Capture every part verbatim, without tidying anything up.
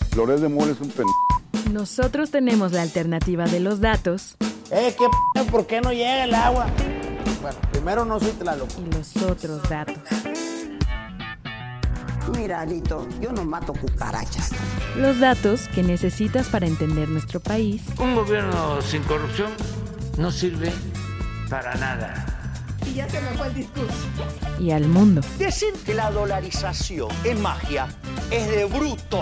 Loret de Mola es un pendejo. Nosotros tenemos la alternativa de los datos. Eh, ¿qué p***? ¿Por qué no llega el agua? Bueno, primero no soy Tlaloc. Y los otros datos. Mira, Alito, yo no mato cucarachas. Los datos que necesitas para entender nuestro país. Un gobierno sin corrupción no sirve para nada. Y ya se me fue el discurso. Y al mundo. Decir que la dolarización es magia es de bruto.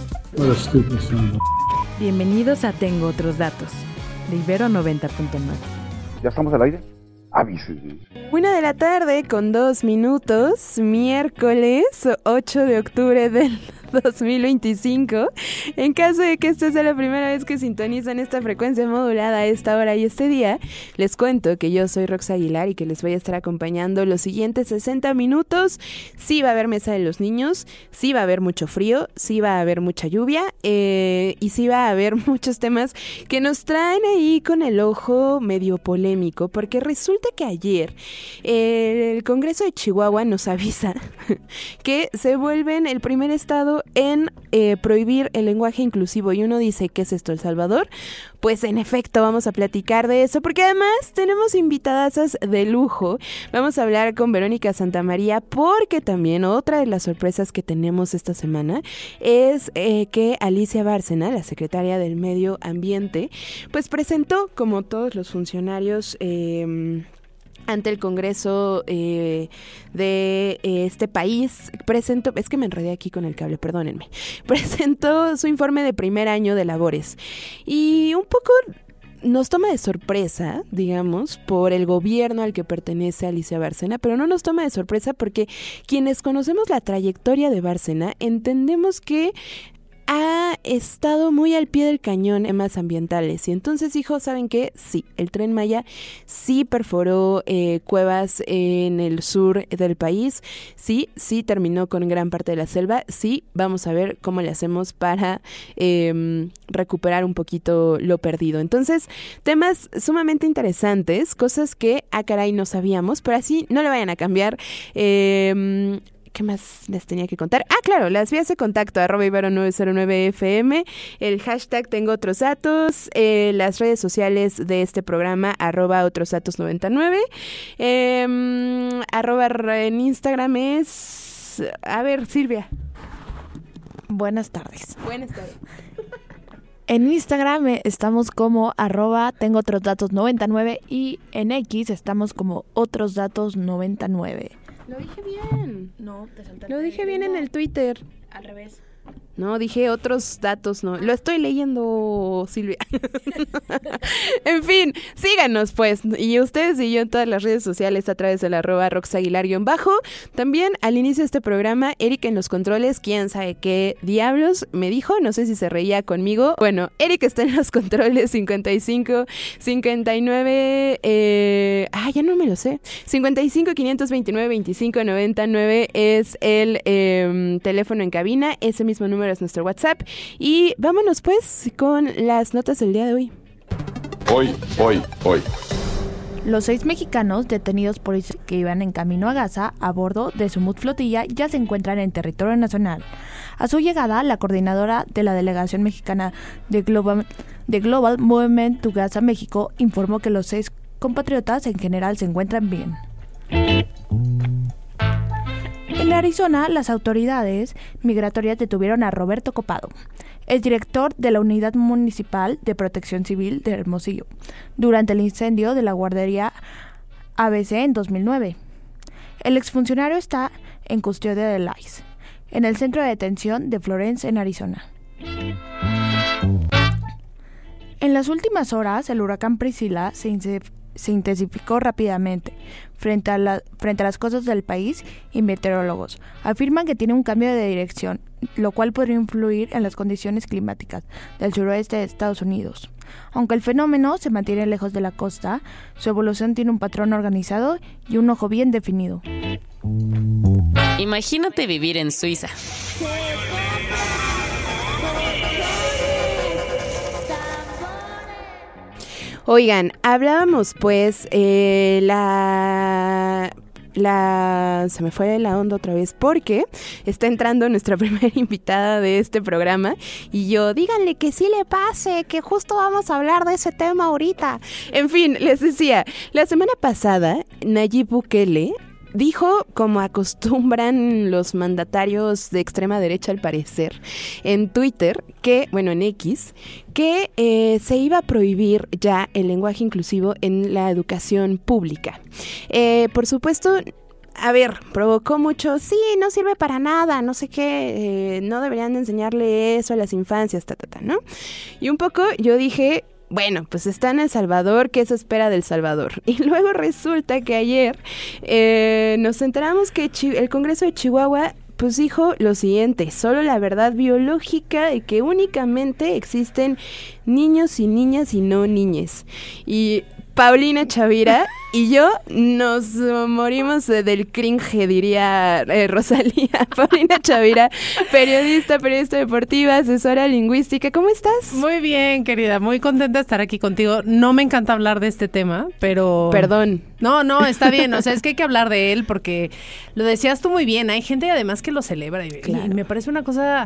Bienvenidos a Tengo Otros Datos, de Ibero noventa punto nueve. ¿Ya estamos al aire? Avísenme. Una de la tarde con dos minutos, miércoles ocho de octubre del dos mil veinticinco. En caso de que esta sea la primera vez que sintonizan esta frecuencia modulada a esta hora y este día, les cuento que yo soy Rox Aguilar y que les voy a estar acompañando los siguientes sesenta minutos. Sí va a haber mesa de los niños, sí va a haber mucho frío, sí va a haber mucha lluvia eh, y sí va a haber muchos temas que nos traen ahí con el ojo medio polémico, porque resulta que ayer eh, el Congreso de Chihuahua nos avisa que se vuelven el primer estado en eh, prohibir el lenguaje inclusivo, y uno dice, ¿qué es esto, El Salvador? Pues en efecto vamos a platicar de eso, porque además tenemos invitadasas de lujo. Vamos a hablar con Verónica Santamaría, porque también otra de las sorpresas que tenemos esta semana es eh, que Alicia Bárcena, la secretaria del Medio Ambiente, pues presentó, como todos los funcionarios eh, ante el Congreso eh, de eh, este país, presentó, es que me enredé aquí con el cable, perdónenme, presentó su informe de primer año de labores y un poco nos toma de sorpresa, digamos, por el gobierno al que pertenece Alicia Bárcena, pero no nos toma de sorpresa porque quienes conocemos la trayectoria de Bárcena entendemos que ha estado muy al pie del cañón en temas ambientales, y entonces dijo, ¿saben qué? Sí, el Tren Maya sí perforó eh, cuevas en el sur del país, sí, sí terminó con gran parte de la selva, sí, vamos a ver cómo le hacemos para eh, recuperar un poquito lo perdido. Entonces, temas sumamente interesantes, cosas que, ah caray, no sabíamos, pero así no le vayan a cambiar. Eh, ¿Qué más les tenía que contar? Ah, claro, las vías de contacto, arroba Ibero nueve cero nueve F M, el hashtag Tengo Otros Datos, eh, las redes sociales de este programa, arroba Otros Datos noventa y nueve, eh, arroba en Instagram es... A ver, Silvia. Buenas tardes. Buenas tardes. En Instagram estamos como arroba Tengo Otros Datos noventa y nueve y en X estamos como Otros Datos noventa y nueve. Lo dije bien. No, te saltaste. Lo dije bien en el Twitter. Al revés. No, dije otros datos, no. Lo estoy leyendo, Silvia. En fin, síganos pues. Y ustedes y yo en todas las redes sociales a través del arroba roxaguilar-bajo. También al inicio de este programa, Eric en los controles, quién sabe qué diablos me dijo, no sé si se reía conmigo. Bueno, Eric está en los controles cincuenta y cinco, cincuenta y nueve, eh... ah, ya no me lo sé. cincuenta y cinco, quinientos veintinueve, veinticinco, noventa y nueve es el eh, teléfono en cabina, ese mismo número es nuestro WhatsApp. Y vámonos pues con las notas del día de hoy. Hoy, hoy, hoy. Los seis mexicanos detenidos por que iban en camino a Gaza a bordo de su Mut flotilla ya se encuentran en territorio nacional. A su llegada, la coordinadora de la delegación mexicana de Global, de Global Movement to Gaza México informó que los seis compatriotas en general se encuentran bien. En Arizona, las autoridades migratorias detuvieron a Roberto Copado, el director de la Unidad Municipal de Protección Civil de Hermosillo, durante el incendio de la guardería A B C en dos mil nueve. El exfuncionario está en custodia del I C E, en el centro de detención de Florence, en Arizona. En las últimas horas, el huracán Priscilla se incendió se intensificó rápidamente. Frente a, la, frente a las costas del país y meteorólogos afirman que tiene un cambio de dirección, lo cual podría influir en las condiciones climáticas del suroeste de Estados Unidos. Aunque el fenómeno se mantiene lejos de la costa, su evolución tiene un patrón organizado y un ojo bien definido. Imagínate vivir en Suiza. Oigan, hablábamos pues eh, la la... se me fue la onda otra vez porque está entrando nuestra primera invitada de este programa y yo, díganle que sí le pase, que justo vamos a hablar de ese tema ahorita. En fin, les decía, la semana pasada Nayib Bukele dijo, como acostumbran los mandatarios de extrema derecha al parecer, en Twitter, que, bueno, en X, que eh, se iba a prohibir ya el lenguaje inclusivo en la educación pública. Eh, por supuesto, a ver, provocó mucho, sí, no sirve para nada, no sé qué, eh, no deberían enseñarle eso a las infancias, ta, ta, ta, ¿no? Y un poco yo dije... Bueno, pues está en El Salvador, ¿qué se espera del Salvador? Y luego resulta que ayer eh, nos enteramos que Chi- el Congreso de Chihuahua pues dijo lo siguiente, solo la verdad biológica y que únicamente existen niños y niñas y no niñes. Y Paulina Chavira y yo nos morimos del cringe, diría eh, Rosalía. Paulina Chavira, periodista, periodista deportiva, asesora lingüística. ¿Cómo estás? Muy bien, querida. Muy contenta de estar aquí contigo. No me encanta hablar de este tema, pero... Perdón. No, no, está bien. O sea, es que hay que hablar de él porque lo decías tú muy bien. Hay gente además que lo celebra y, claro. y me parece una cosa...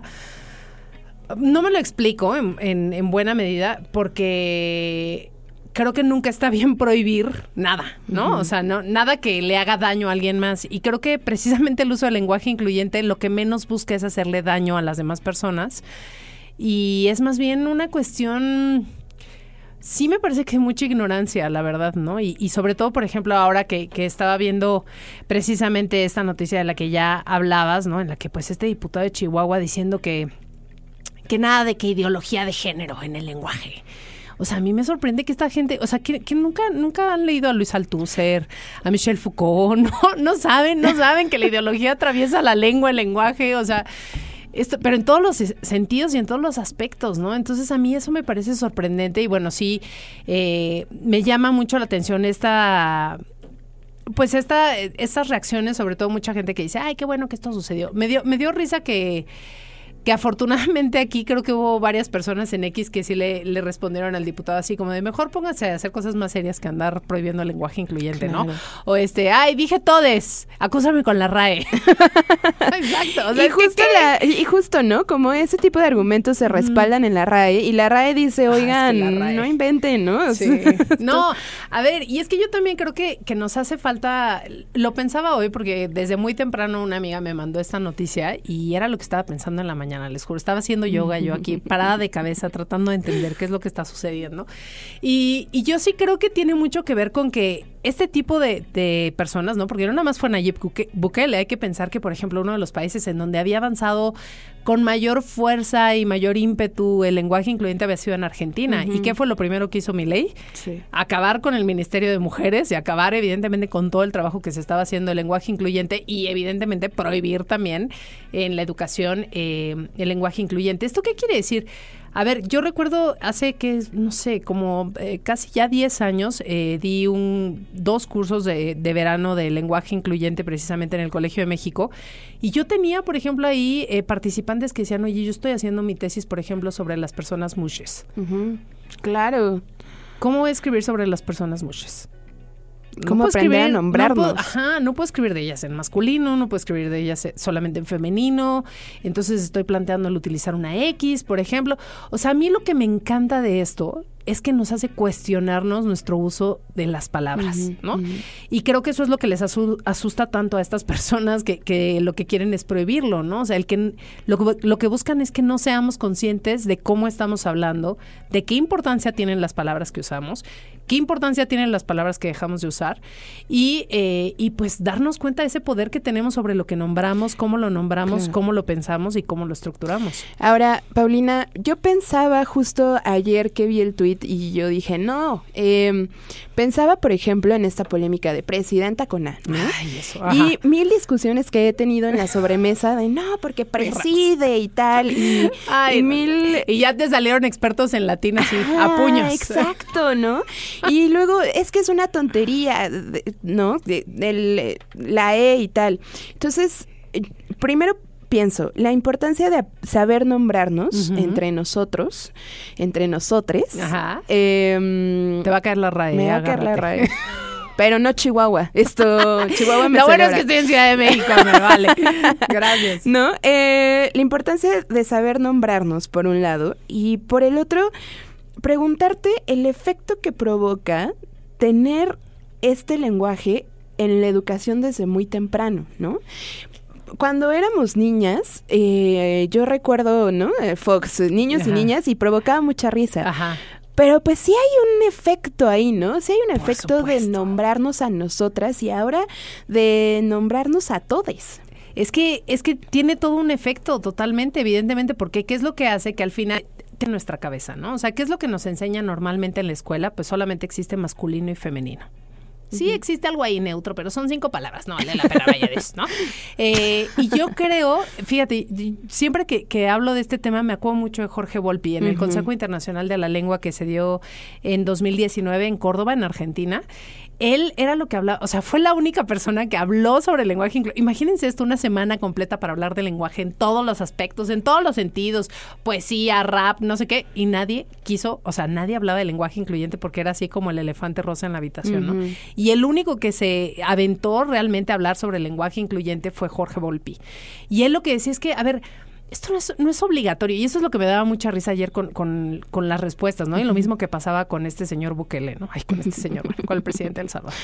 No me lo explico en, en, en buena medida porque... Creo que nunca está bien prohibir nada, ¿no? Uh-huh. O sea, no, nada que le haga daño a alguien más. Y creo que precisamente el uso del lenguaje incluyente lo que menos busca es hacerle daño a las demás personas. Y es más bien una cuestión... Sí me parece que hay mucha ignorancia, la verdad, ¿no? Y, y sobre todo, por ejemplo, ahora que, que estaba viendo precisamente esta noticia de la que ya hablabas, ¿no? En la que pues este diputado de Chihuahua diciendo que, que nada de que ideología de género en el lenguaje. O sea, a mí me sorprende que esta gente, o sea, que, que nunca nunca han leído a Luis Althusser, a Michel Foucault, no no saben, no saben que la ideología atraviesa la lengua, el lenguaje, o sea, esto, pero en todos los sentidos y en todos los aspectos, ¿no? Entonces a mí eso me parece sorprendente y bueno, sí, eh, me llama mucho la atención esta... Pues esta, estas reacciones, sobre todo mucha gente que dice, ay, qué bueno que esto sucedió. Me dio, me dio risa que... que afortunadamente aquí creo que hubo varias personas en X que sí le, le respondieron al diputado así como de mejor pónganse a hacer cosas más serias que andar prohibiendo el lenguaje incluyente, claro. ¿no? O este, ay, dije todes, acúsame con la R A E. Exacto. O sea, y, justo la, y justo, ¿no? Como ese tipo de argumentos se respaldan mm. en la R A E y la R A E dice, oigan, ah, es que R A E. No inventen, ¿no? Sí. No, a ver, y es que yo también creo que, que nos hace falta, lo pensaba hoy porque desde muy temprano una amiga me mandó esta noticia y era lo que estaba pensando en la mañana. Les juro, estaba haciendo yoga yo aquí parada de cabeza tratando de entender qué es lo que está sucediendo y, y yo sí creo que tiene mucho que ver con que este tipo de, de personas, ¿no? Porque no nada más fue Nayib Bukele, hay que pensar que por ejemplo uno de los países en donde había avanzado con mayor fuerza y mayor ímpetu el lenguaje incluyente había sido en Argentina. Uh-huh. ¿Y qué fue lo primero que hizo Milei? Sí. Acabar con el Ministerio de Mujeres y acabar evidentemente con todo el trabajo que se estaba haciendo el lenguaje incluyente y evidentemente prohibir también en la educación eh, el lenguaje incluyente. ¿Esto qué quiere decir? A ver, yo recuerdo hace que, no sé, como eh, casi ya diez años, eh, di un dos cursos de, de verano de lenguaje incluyente precisamente en el Colegio de México. Y yo tenía, por ejemplo, ahí eh, participantes que decían, oye, yo estoy haciendo mi tesis, por ejemplo, sobre las personas mushes. Uh-huh. Claro. ¿Cómo escribir sobre las personas mushes? ¿Cómo no aprender escribir, a nombrarnos? No puedo, ajá, no puedo escribir de ellas en masculino, no puedo escribir de ellas solamente en femenino, entonces estoy planteando el utilizar una X, por ejemplo. O sea, a mí lo que me encanta de esto es que nos hace cuestionarnos nuestro uso de las palabras, uh-huh, ¿no? Uh-huh. Y creo que eso es lo que les asu- asusta tanto a estas personas que, que lo que quieren es prohibirlo, ¿no? O sea, el que lo, lo que buscan es que no seamos conscientes de cómo estamos hablando, de qué importancia tienen las palabras que usamos, qué importancia tienen las palabras que dejamos de usar y, eh, y pues darnos cuenta de ese poder que tenemos sobre lo que nombramos, cómo lo nombramos, claro. cómo lo pensamos y cómo lo estructuramos. Ahora, Paulina, yo pensaba justo ayer que vi el tuit y yo dije, no, eh, pensaba, por ejemplo, en esta polémica de presidenta con A, ¿no? Ay, eso, ajá. Y mil discusiones que he tenido en la sobremesa de, no, porque preside y tal, y, Ay, y mil... Y ya te salieron expertos en latín así, ah, a puños. Exacto, ¿no? Y luego, es que es una tontería, ¿no? De, de, la E y tal. Entonces, primero pienso, la importancia de saber nombrarnos uh-huh. entre nosotros, entre nosotres. Ajá. Eh, Te va a caer la R A E. Me va agárrate. a caer la R A E. pero no Chihuahua. Esto, Chihuahua me Lo bueno es celebra. que estoy en Ciudad de México, me vale. Gracias. ¿No? Eh, la importancia de saber nombrarnos, por un lado, y por el otro, preguntarte el efecto que provoca tener este lenguaje en la educación desde muy temprano, ¿no? Cuando éramos niñas, eh, yo recuerdo, ¿no? Eh, Fox, niños Ajá. y niñas, y provocaba mucha risa. Ajá. Pero pues sí hay un efecto ahí, ¿no? Sí hay un Por efecto de supuesto. nombrarnos a nosotras y ahora de nombrarnos a todes. Es que, es que tiene todo un efecto totalmente, evidentemente, porque ¿qué es lo que hace que al final en nuestra cabeza, ¿no? O sea, ¿qué es lo que nos enseña normalmente en la escuela? Pues solamente existe masculino y femenino. Sí existe algo ahí neutro, pero son cinco palabras, no vale la pena vaya de eso, ¿no? Eh, y yo creo, fíjate, siempre que, que hablo de este tema me acuerdo mucho de Jorge Volpi en el Ujú. Consejo Internacional de la Lengua que se dio en dos mil diecinueve en Córdoba, en Argentina. Él era lo que hablaba, o sea, fue la única persona que habló sobre el lenguaje incluyente. Imagínense esto, una semana completa para hablar del lenguaje en todos los aspectos, en todos los sentidos, poesía, rap, no sé qué, y nadie quiso, o sea, nadie hablaba del lenguaje incluyente porque era así como el elefante rosa en la habitación, ¿no? Ujú. Y el único que se aventó realmente a hablar sobre el lenguaje incluyente fue Jorge Volpi. Y él lo que decía es que, a ver, esto no es, no es obligatorio, y eso es lo que me daba mucha risa ayer con, con, con las respuestas, ¿no? Y lo mismo que pasaba con este señor Bukele, ¿no? Ay, con este señor, bueno, con el presidente de El Salvador.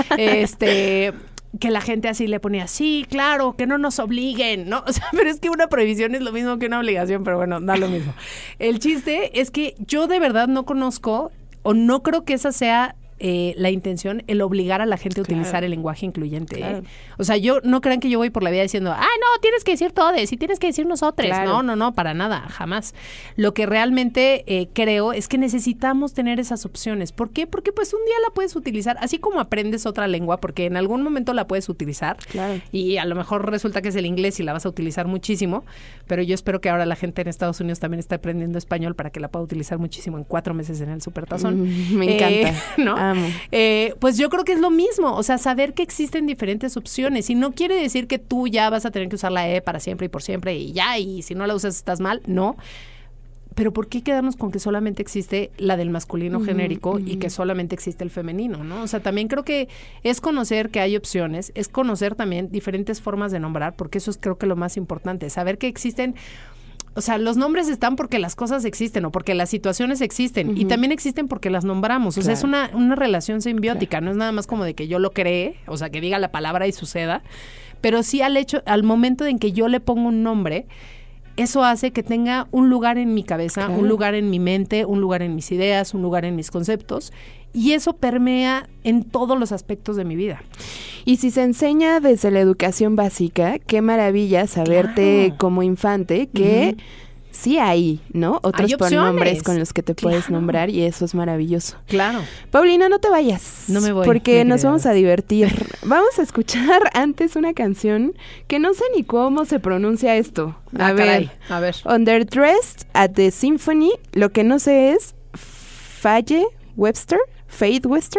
Este, que la gente así le ponía, sí, claro, que no nos obliguen, ¿no? O sea, pero es que una prohibición es lo mismo que una obligación, pero bueno, da lo mismo. El chiste es que yo de verdad no conozco, o no creo que esa sea eh, la intención, el obligar a la gente a Claro. utilizar el lenguaje incluyente. Claro. ¿eh? O sea, yo no crean que yo voy por la vida diciendo, ah, no, tienes que decir todes y tienes que decir nosotros. Claro. No, no, no, para nada, jamás. Lo que realmente eh, creo es que necesitamos tener esas opciones. ¿Por qué? Porque pues un día la puedes utilizar, así como aprendes otra lengua, porque en algún momento la puedes utilizar. Claro. Y a lo mejor resulta que es el inglés y la vas a utilizar muchísimo, pero yo espero que ahora la gente en Estados Unidos también esté aprendiendo español para que la pueda utilizar muchísimo en cuatro meses en el Supertazón. Mm, me encanta. Eh, ¿no? Amo. Eh, pues yo creo que es lo mismo, o sea, saber que existen diferentes opciones y no quiere decir que tú ya vas a tener que usar la E para siempre y por siempre y ya, y si no la usas estás mal, no. Pero ¿por qué quedarnos con que solamente existe la del masculino Ujú, genérico y ujú. que solamente existe el femenino, ¿no? O sea, también creo que es conocer que hay opciones, es conocer también diferentes formas de nombrar, porque eso es creo que lo más importante, saber que existen. O sea, los nombres están porque las cosas existen o porque las situaciones existen y Ujú. también existen porque las nombramos. O sea, es una, una relación simbiótica, no es nada más como de que yo lo cree, o sea, que diga la palabra y suceda, pero sí al hecho, al momento en que yo le pongo un nombre, eso hace que tenga un lugar en mi cabeza, Claro. un lugar en mi mente, un lugar en mis ideas, un lugar en mis conceptos, y eso permea en todos los aspectos de mi vida. Y si se enseña desde la educación básica, qué maravilla saberte Claro. como infante que Ujú. sí hay, ¿no? Otros Hay pronombres opciones. con los que te puedes Claro. nombrar y eso es maravilloso. Claro. Paulina, no te vayas. No me voy, Porque mi nos querida vamos a divertir. Vamos a escuchar antes una canción que no sé ni cómo se pronuncia esto. A Ah, ver. caray. A ver. Underdressed at the Symphony. Lo que no sé es Faye Webster. Faith Webster.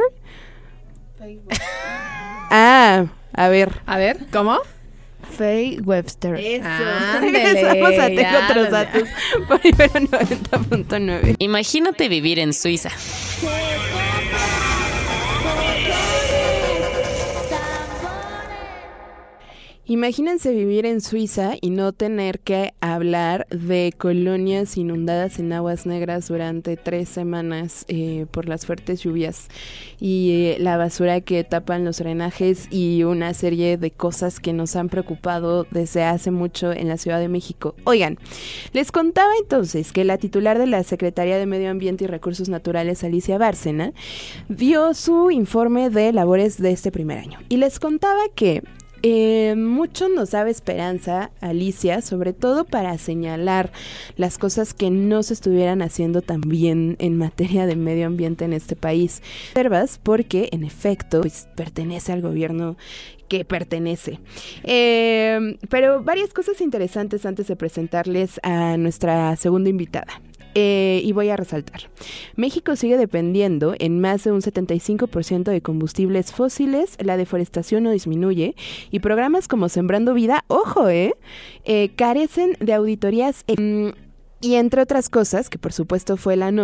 Ah, a ver. A ver, ¿cómo? Faye Webster. Eso. Ándele, Regresamos a Tengo ya otros lo- datos por Ibero noventa punto nueve. Imagínate vivir en Suiza. Imagínense vivir en Suiza y no tener que hablar de colonias inundadas en aguas negras durante tres semanas eh, por las fuertes lluvias y eh, la basura que tapan los drenajes y una serie de cosas que nos han preocupado desde hace mucho en la Ciudad de México. Oigan, les contaba entonces que la titular de la Secretaría de Medio Ambiente y Recursos Naturales, Alicia Bárcena, dio su informe de labores de este primer año y les contaba que Eh, mucho nos daba esperanza, Alicia, sobre todo para señalar las cosas que no se estuvieran haciendo tan bien en materia de medio ambiente en este país. Observas porque, en efecto, pues pertenece al gobierno que pertenece. Eh, pero varias cosas interesantes antes de presentarles a nuestra segunda invitada. Eh, y voy a resaltar. México sigue dependiendo en más de un setenta y cinco por ciento de combustibles fósiles, la deforestación no disminuye y programas como Sembrando Vida, ojo, eh, eh carecen de auditorías. Eh, y entre otras cosas, que por supuesto fue la nota,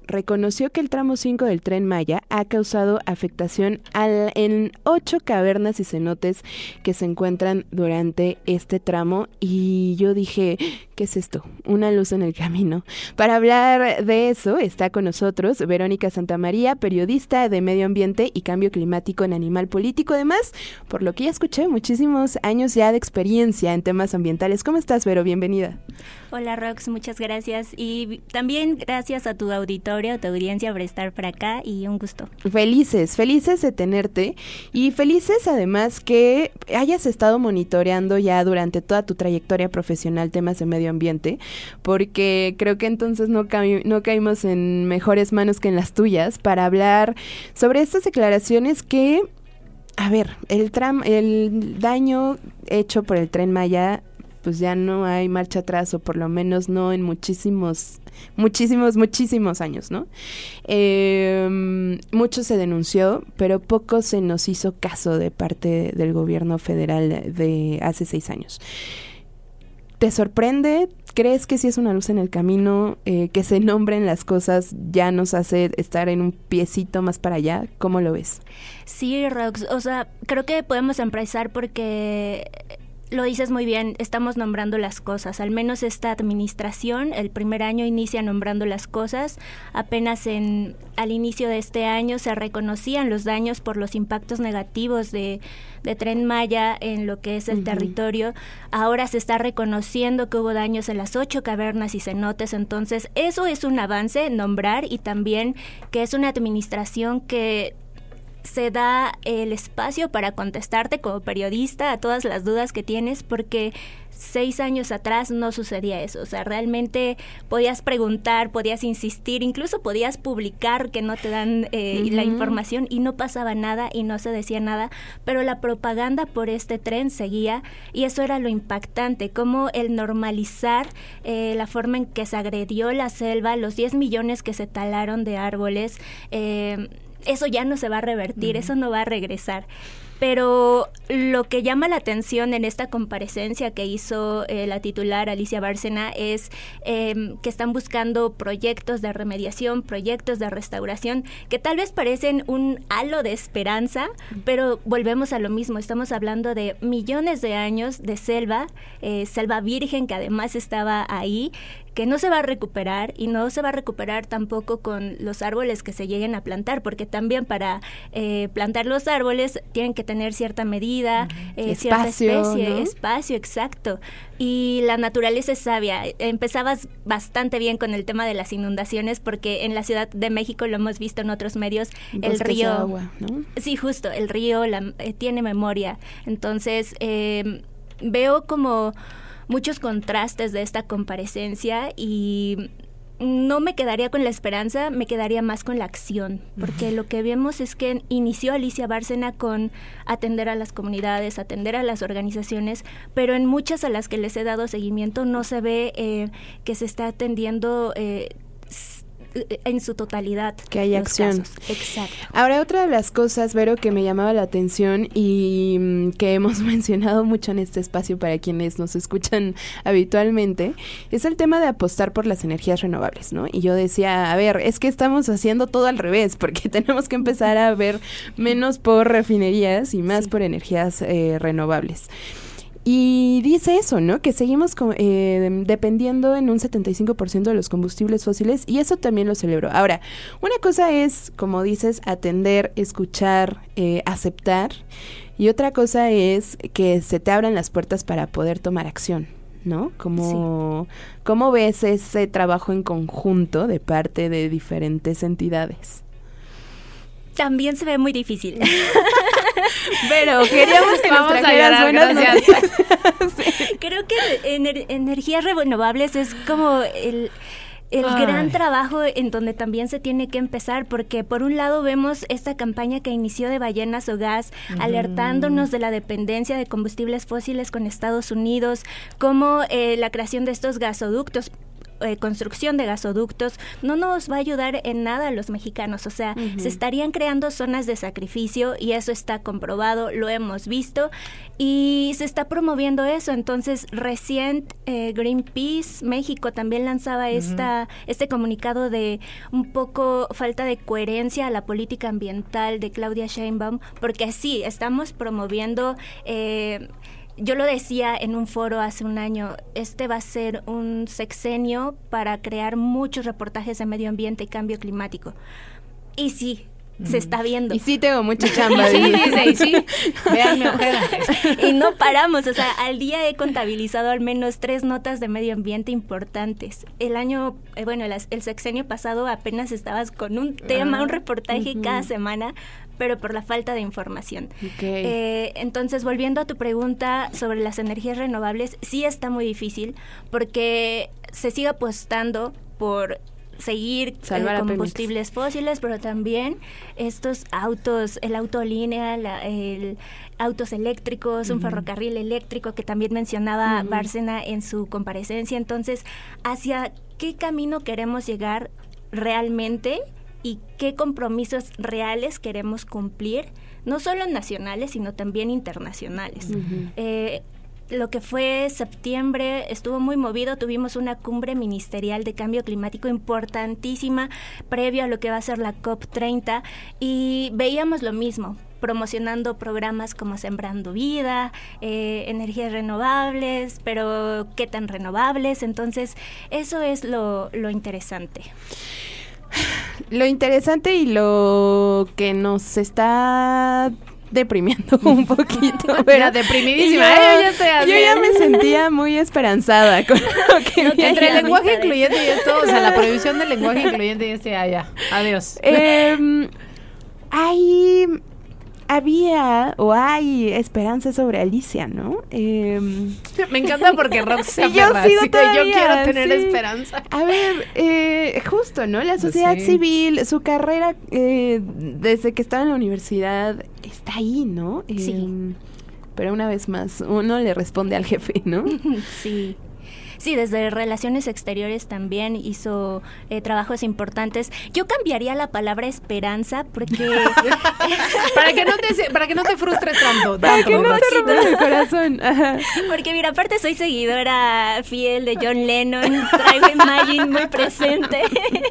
reconoció que el tramo cinco del Tren Maya ha causado afectación al, en ocho cavernas y cenotes que se encuentran durante este tramo, y yo dije, ¿qué es esto? Una luz en el camino. Para hablar de eso está con nosotros Verónica Santamaría, periodista de Medio Ambiente y Cambio Climático en Animal Político. Además, por lo que ya escuché, muchísimos años ya de experiencia en temas ambientales. ¿Cómo estás, Vero? Bienvenida. Hola, Rox, muchas gracias. Y también gracias a tu auditorio, a tu audiencia por estar por acá, y un gusto. Felices, felices de tenerte, y felices además que hayas estado monitoreando ya durante toda tu trayectoria profesional temas de medio ambiente, porque creo que entonces no, ca- no caímos en mejores manos que en las tuyas para hablar sobre estas declaraciones que, a ver, el, tram, el daño hecho por el Tren Maya, pues ya no hay marcha atrás, o por lo menos no en muchísimos, muchísimos, muchísimos años, ¿no? Eh, mucho se denunció, pero poco se nos hizo caso de parte del gobierno federal de hace seis años. ¿Te sorprende? ¿Crees que sí es una luz en el camino? Eh, que se nombren las cosas ya nos hace estar en un piecito más para allá. ¿Cómo lo ves? Sí, Rox, o sea, creo que podemos empezar porque... Lo dices muy bien, estamos nombrando las cosas, al menos esta administración, el primer año inicia nombrando las cosas, apenas en al inicio de este año se reconocían los daños por los impactos negativos de, de Tren Maya en lo que es el uh-huh. territorio, ahora se está reconociendo que hubo daños en las ocho cavernas y cenotes, entonces eso es un avance, nombrar, y también que es una administración que se da el espacio para contestarte como periodista a todas las dudas que tienes, porque seis años atrás no sucedía eso. O sea, realmente podías preguntar, podías insistir, incluso podías publicar que no te dan eh, uh-huh. la información y no pasaba nada y no se decía nada, pero la propaganda por este tren seguía, y eso era lo impactante, como el normalizar eh, la forma en que se agredió la selva, los diez millones que se talaron de árboles, eh, eso ya no se va a revertir, uh-huh. eso no va a regresar. Pero lo que llama la atención en esta comparecencia que hizo eh, la titular Alicia Bárcena es eh, que están buscando proyectos de remediación, proyectos de restauración, que tal vez parecen un halo de esperanza, pero volvemos a lo mismo. Estamos hablando de millones de años de selva, eh, selva virgen que además estaba ahí, que no se va a recuperar, y no se va a recuperar tampoco con los árboles que se lleguen a plantar, porque también para eh, plantar los árboles tienen que tener cierta medida, eh, cierta especie, ¿no? Espacio, exacto. Y la naturaleza es sabia. Empezabas bastante bien con el tema de las inundaciones, porque en la Ciudad de México lo hemos visto en otros medios, el río... agua, ¿no? Sí, justo, el río la, eh, tiene memoria. Entonces, eh, veo como muchos contrastes de esta comparecencia, y no me quedaría con la esperanza, me quedaría más con la acción, porque uh-huh. lo que vemos es que inició Alicia Bárcena con atender a las comunidades, atender a las organizaciones, pero en muchas a las que les he dado seguimiento no se ve eh, que se está atendiendo eh, en su totalidad. Que hay acción. Casos. Exacto. Ahora, otra de las cosas, Vero, que me llamaba la atención y mm, que hemos mencionado mucho en este espacio para quienes nos escuchan habitualmente, es el tema de apostar por las energías renovables, ¿no? Y yo decía, a ver, es que estamos haciendo todo al revés, porque tenemos que empezar a ver menos por refinerías y más sí. por energías eh, renovables. Y dice eso, ¿no? Que seguimos con, eh, dependiendo en un setenta y cinco por ciento de los combustibles fósiles, y eso también lo celebro. Ahora, una cosa es, como dices, atender, escuchar, eh, aceptar, y otra cosa es que se te abran las puertas para poder tomar acción, ¿no? Como, sí. ¿Cómo ves ese trabajo en conjunto de parte de diferentes entidades? También se ve muy difícil. Pero queríamos que nos trajeras buenas noticias. Sí. Creo que ener- energías renovables es como el... El Ay. gran trabajo en donde también se tiene que empezar, porque por un lado vemos esta campaña que inició de Ballenas o Gas, uh-huh. alertándonos de la dependencia de combustibles fósiles con Estados Unidos, como eh, la creación de estos gasoductos. eh, construcción de gasoductos, no nos va a ayudar en nada a los mexicanos. O sea, uh-huh. se estarían creando zonas de sacrificio y eso está comprobado, lo hemos visto y se está promoviendo eso. Entonces, recién eh, Greenpeace México también lanzaba uh-huh. esta, este comunicado de un poco falta de coherencia a la política ambiental de Claudia Sheinbaum, porque sí, estamos promoviendo... Eh, Yo lo decía en un foro hace un año, este va a ser un sexenio para crear muchos reportajes de medio ambiente y cambio climático. Y sí, mm. se está viendo. Y sí tengo mucha chamba. Sí, dice, y sí, vean mi ojera. Y no paramos, o sea, al día he contabilizado al menos tres notas de medio ambiente importantes. El año, eh, bueno, el, el sexenio pasado apenas estabas con un tema, ah, un reportaje uh-huh. cada semana, pero por la falta de información. Okay. Eh, entonces, volviendo a tu pregunta sobre las energías renovables, sí está muy difícil porque se sigue apostando por seguir eh, combustibles fósiles, pero también estos autos, el auto línea, la, el autos eléctricos, uh-huh. un ferrocarril eléctrico que también mencionaba uh-huh. Bárcena en su comparecencia. Entonces, ¿hacia qué camino queremos llegar realmente? Y qué compromisos reales queremos cumplir, no solo nacionales, sino también internacionales. Uh-huh. Eh, lo que fue septiembre estuvo muy movido, tuvimos una cumbre ministerial de cambio climático importantísima, previo a lo que va a ser la COP treinta, y veíamos lo mismo, promocionando programas como Sembrando Vida, eh, energías renovables, pero ¿qué tan renovables? Entonces, eso es lo, lo interesante. Lo interesante y lo que nos está deprimiendo un poquito. Era deprimidísima. Yo, ¿eh? yo, ya estoy yo ya me sentía muy esperanzada con lo que no, entre el lenguaje incluyente y esto, o sea, la prohibición del lenguaje incluyente y este, ah, ya, adiós. Eh, hay... Había o hay esperanza sobre Alicia, ¿no? Eh, Me encanta porque Rox se yo aferra, sigo así todavía, que yo quiero tener sí. esperanza. A ver, eh, justo, ¿no? La sociedad sí. civil, su carrera eh, desde que estaba en la universidad está ahí, ¿no? Eh, sí. Pero una vez más, uno le responde al jefe, ¿no? Sí. Sí, desde Relaciones Exteriores también hizo eh, trabajos importantes. Yo cambiaría la palabra esperanza porque... para, que no te, para que no te frustres tanto. Para tanto, que no te rompa el corazón. Ajá. Porque mira, aparte soy seguidora fiel de John Lennon, traigo Imagine muy presente.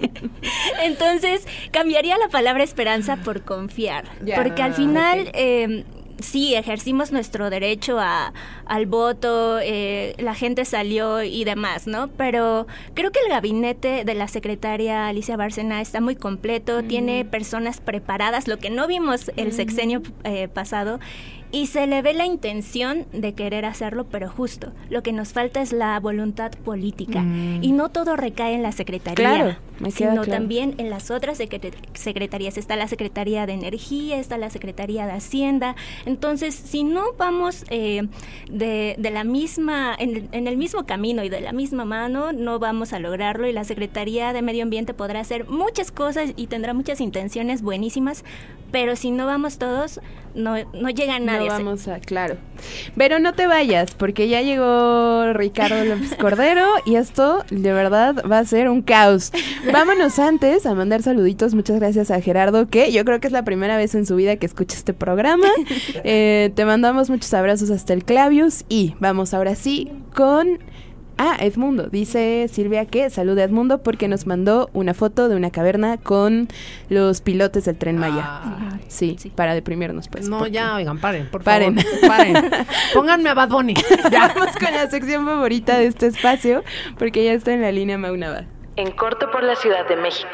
Entonces, cambiaría la palabra esperanza por confiar. Yeah. Porque al final... Okay. Eh, sí, ejercimos nuestro derecho a, al voto, eh, la gente salió y demás, ¿no? Pero creo que el gabinete de la secretaria Alicia Bárcena está muy completo, mm. tiene personas preparadas, lo que no vimos el sexenio eh, pasado, y se le ve la intención de querer hacerlo, pero justo, lo que nos falta es la voluntad política. Mm. Y no todo recae en la secretaría, claro, me queda sino claro. también en las otras secret- secretarías. Está la Secretaría de Energía, está la Secretaría de Hacienda. Entonces, si no vamos eh, de, de la misma, en, en el mismo camino y de la misma mano, no vamos a lograrlo. Y la Secretaría de Medio Ambiente podrá hacer muchas cosas y tendrá muchas intenciones buenísimas, pero si no vamos todos, no, no llega nadie. No vamos a, claro. Pero no te vayas, porque ya llegó Ricardo López Cordero y esto de verdad va a ser un caos. Vámonos antes a mandar saluditos. Muchas gracias a Gerardo, que yo creo que es la primera vez en su vida que escucha este programa. Eh, te mandamos muchos abrazos hasta el Clavius y vamos ahora sí con... Ah, Edmundo. Dice Silvia que salude a Edmundo porque nos mandó una foto de una caverna con los pilotes del Tren Maya. Ah, sí, sí, para deprimirnos, pues. No, porque... ya, oigan, paren, por paren. favor. Paren. Pónganme a Bad Bunny. Ya. Vamos con la sección favorita de este espacio porque ya está en la línea Mau Nava. En corto por la Ciudad de México.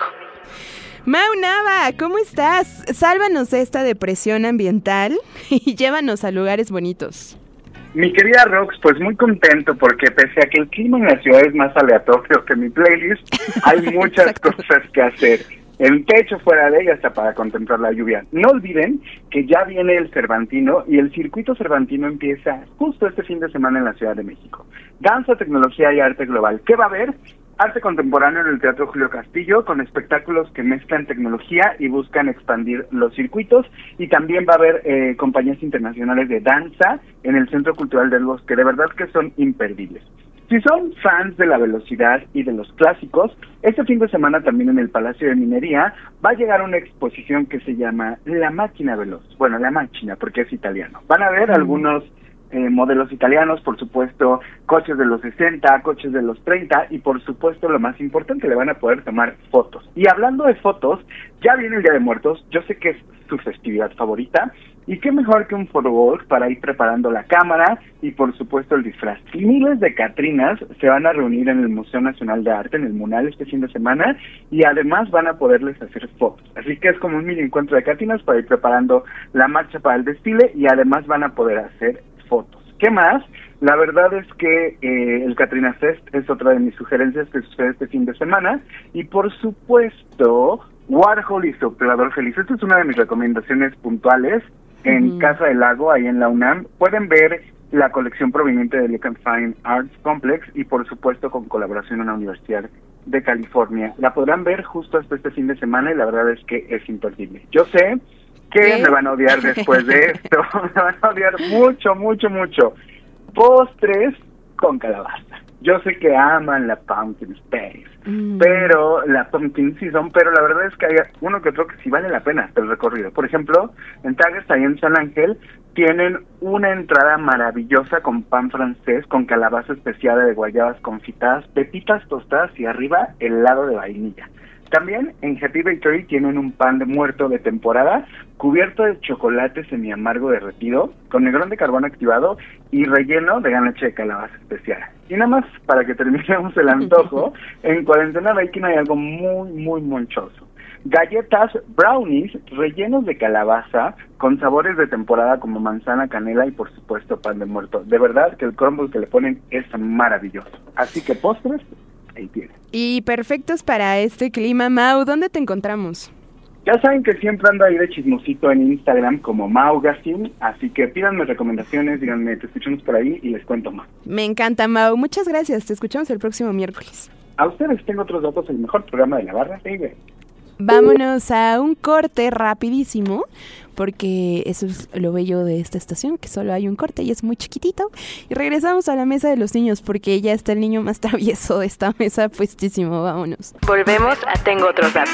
Mau Nava, ¿cómo estás? Sálvanos de esta depresión ambiental y llévanos a lugares bonitos. Mi querida Rox, pues muy contento porque pese a que el clima en la ciudad es más aleatorio que mi playlist, hay muchas cosas que hacer. El techo fuera de ella hasta para contemplar la lluvia. No olviden que ya viene el Cervantino y el circuito Cervantino empieza justo este fin de semana en la Ciudad de México. Danza, tecnología y arte global. ¿Qué va a haber? Arte contemporáneo en el Teatro Julio Castillo, con espectáculos que mezclan tecnología y buscan expandir los circuitos. Y también va a haber eh, compañías internacionales de danza en el Centro Cultural del Bosque. De verdad que son imperdibles. Si son fans de la velocidad y de los clásicos, este fin de semana también en el Palacio de Minería va a llegar una exposición que se llama La Máquina Veloz. Bueno, La Máquina, porque es italiano. Van a ver mm. algunos eh, modelos italianos, por supuesto, coches de los sesenta, coches de los treinta y por supuesto, lo más importante, le van a poder tomar fotos. Y hablando de fotos, ya viene el Día de Muertos, yo sé que es su festividad favorita, y qué mejor que un photowalk para ir preparando la cámara y por supuesto el disfraz. Y miles de catrinas se van a reunir en el Museo Nacional de Arte, en el MUNAL, este fin de semana, y además van a poderles hacer fotos. Así que es como un mini encuentro de catrinas para ir preparando la marcha para el desfile y además van a poder hacer fotos. ¿Qué más? La verdad es que eh, el Catrina Fest es otra de mis sugerencias que sucede este fin de semana y por supuesto Warhol y su operador feliz. Esta es una de mis recomendaciones puntuales. En uh-huh. Casa del Lago, ahí en la UNAM, pueden ver la colección proveniente del Lincoln Fine Arts Complex y por supuesto con colaboración en la Universidad de California. La podrán ver justo hasta este fin de semana y la verdad es que es imperdible. Yo sé que ¿Qué? me van a odiar después de esto, me van a odiar mucho, mucho, mucho. Postres con calabaza. Yo sé que aman la Pumpkin Space, mm. pero la Pumpkin Season, pero la verdad es que hay uno que otro que sí vale la pena el recorrido. Por ejemplo, en Taggers, ahí en San Ángel, tienen una entrada maravillosa con pan francés, con calabaza especiada de guayabas confitadas, pepitas tostadas y arriba helado de vainilla. También en Happy Bakery tienen un pan de muerto de temporada cubierto de chocolate semi-amargo derretido, con negrón de carbón activado y relleno de ganache de calabaza especial. Y nada más, para que terminemos el antojo, en Cuarentena Baking hay algo muy, muy monchoso. Galletas brownies rellenos de calabaza con sabores de temporada como manzana, canela y por supuesto pan de muerto. De verdad que el crumble que le ponen es maravilloso. Así que postres, ahí tienen. Y perfectos para este clima, Mau, ¿dónde te encontramos? Ya saben que siempre ando ahí de chismosito en Instagram como Maugazine, así que pídanme recomendaciones, díganme, te escuchamos por ahí y les cuento más. Me encanta, Mau. Muchas gracias. Te escuchamos el próximo miércoles. A ustedes tengo otros datos, el mejor programa de la barra. Sigue. Vámonos a un corte rapidísimo, porque eso es lo bello de esta estación, que solo hay un corte y es muy chiquitito. Y regresamos a la mesa de los niños, porque ya está el niño más travieso de esta mesa puestísimo. Vámonos. Volvemos a Tengo Otros Datos.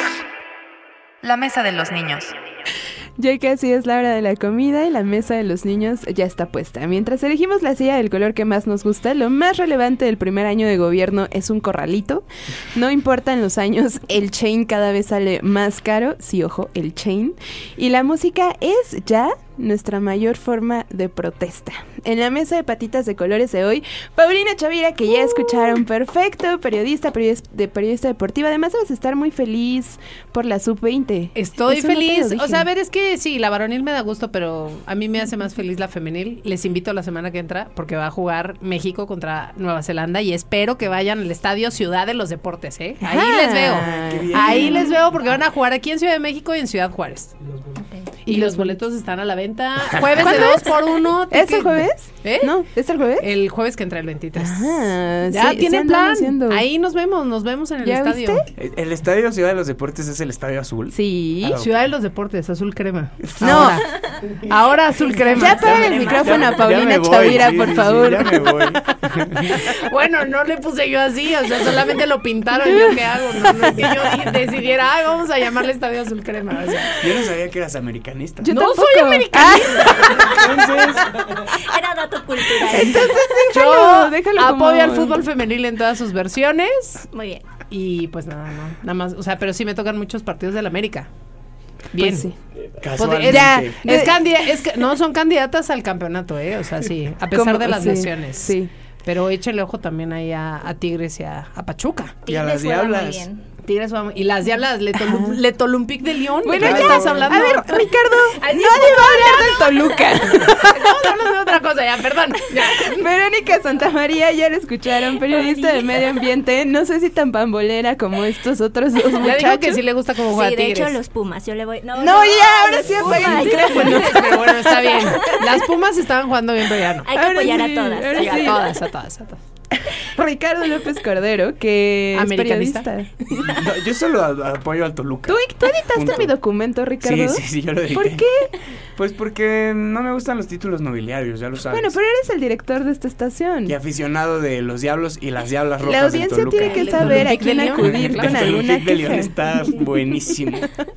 La mesa de los niños. Ya casi es la hora de la comida y la mesa de los niños ya está puesta. Mientras elegimos la silla del color que más nos gusta, lo más relevante del primer año de gobierno es un corralito. No importan los años, el chain cada vez sale más caro. Sí, ojo, el chain. Y la música es ya nuestra mayor forma de protesta. En la mesa de patitas de colores de hoy, Paulina Chavira, que ya escucharon, perfecto, periodista, periodista, de periodista deportiva. Además vas a estar muy feliz por la sub veinte. Estoy Eso feliz. No o sea, a ver, es que sí, la varonil me da gusto, pero a mí me hace más feliz la femenil. Les invito a la semana que entra porque va a jugar México contra Nueva Zelanda y espero que vayan al estadio Ciudad de los Deportes, ¿eh? Ahí ah, les veo. Ahí les veo porque van a jugar aquí en Ciudad de México y en Ciudad Juárez. Y los boletos están a la venta. Jueves de dos por uno. ¿Es el jueves? ¿Eh? No, ¿es el jueves? El jueves que entra el veintitrés. Ah, ya sí, tiene sí plan. Haciendo. Ahí nos vemos, nos vemos en el ¿Ya estadio. ¿Viste? El estadio Ciudad de los Deportes es el estadio azul. Sí. Ah, Ciudad de los Deportes, azul crema. No. Ahora, Ahora azul crema. Ya paga el micrófono a Paulina voy, Chavira, sí, por sí, favor. Sí, ya me voy. Bueno, no le puse yo así, o sea, solamente lo pintaron. ¿Yo qué hago? No, no es que yo decidiera, ay, vamos a llamarle estadio azul crema. O sea. Yo no sabía que eras americanista. Yo no tampoco. soy americanista. Entonces, era dato cultural. Entonces déjalo, yo déjalo apoyo como... al fútbol femenil en todas sus versiones. Muy bien. Y pues nada, no, nada más, o sea, pero sí me tocan muchos partidos del América. Bien. Pues sí. Casualmente. Es, ya, es candida- es que no son candidatas al campeonato, eh, o sea, sí, a pesar ¿Cómo? de las sí, lesiones. Sí. Pero échale ojo también ahí a, a Tigres y a, a Pachuca. Y a las Diablas. Tigres y las Diablas, Le, Tolum, Le Tolumpic de León. Bueno, ¿de ya, qué estás hablando? A ver, Ricardo, Ay, nadie va a hablar del Toluca. Estamos hablando de otra cosa, ya, perdón. Ya. Verónica Santamaría, ya la escucharon, periodista de medio ambiente. No sé si tan pambolera como estos otros dos muchachos. Ya digo que sí le gusta como juega Sí, de Tigres. hecho los Pumas, yo le voy... No, No, no ya, ahora sí apaga el micrófono. Pero bueno, está bien. Las Pumas estaban jugando bien, pero ya no. Hay que Ahora apoyar sí, a todas. ahora Sí, sí. a todas, a todas, a todas. Ricardo López Cordero, que ¿Americanista? es periodista. No, yo solo a- apoyo al Toluca. ¿Tú, tú editaste Punto. mi documento, Ricardo? Sí, sí, sí, yo lo edité. ¿Por qué? Pues porque no me gustan los títulos nobiliarios, ya lo sabes. Bueno, pero eres el director de esta estación. Y aficionado de los diablos y las diablas rojas. La audiencia del Toluca. tiene que saber a quién acudir El con alguna Olympique de León queja. está buenísimo.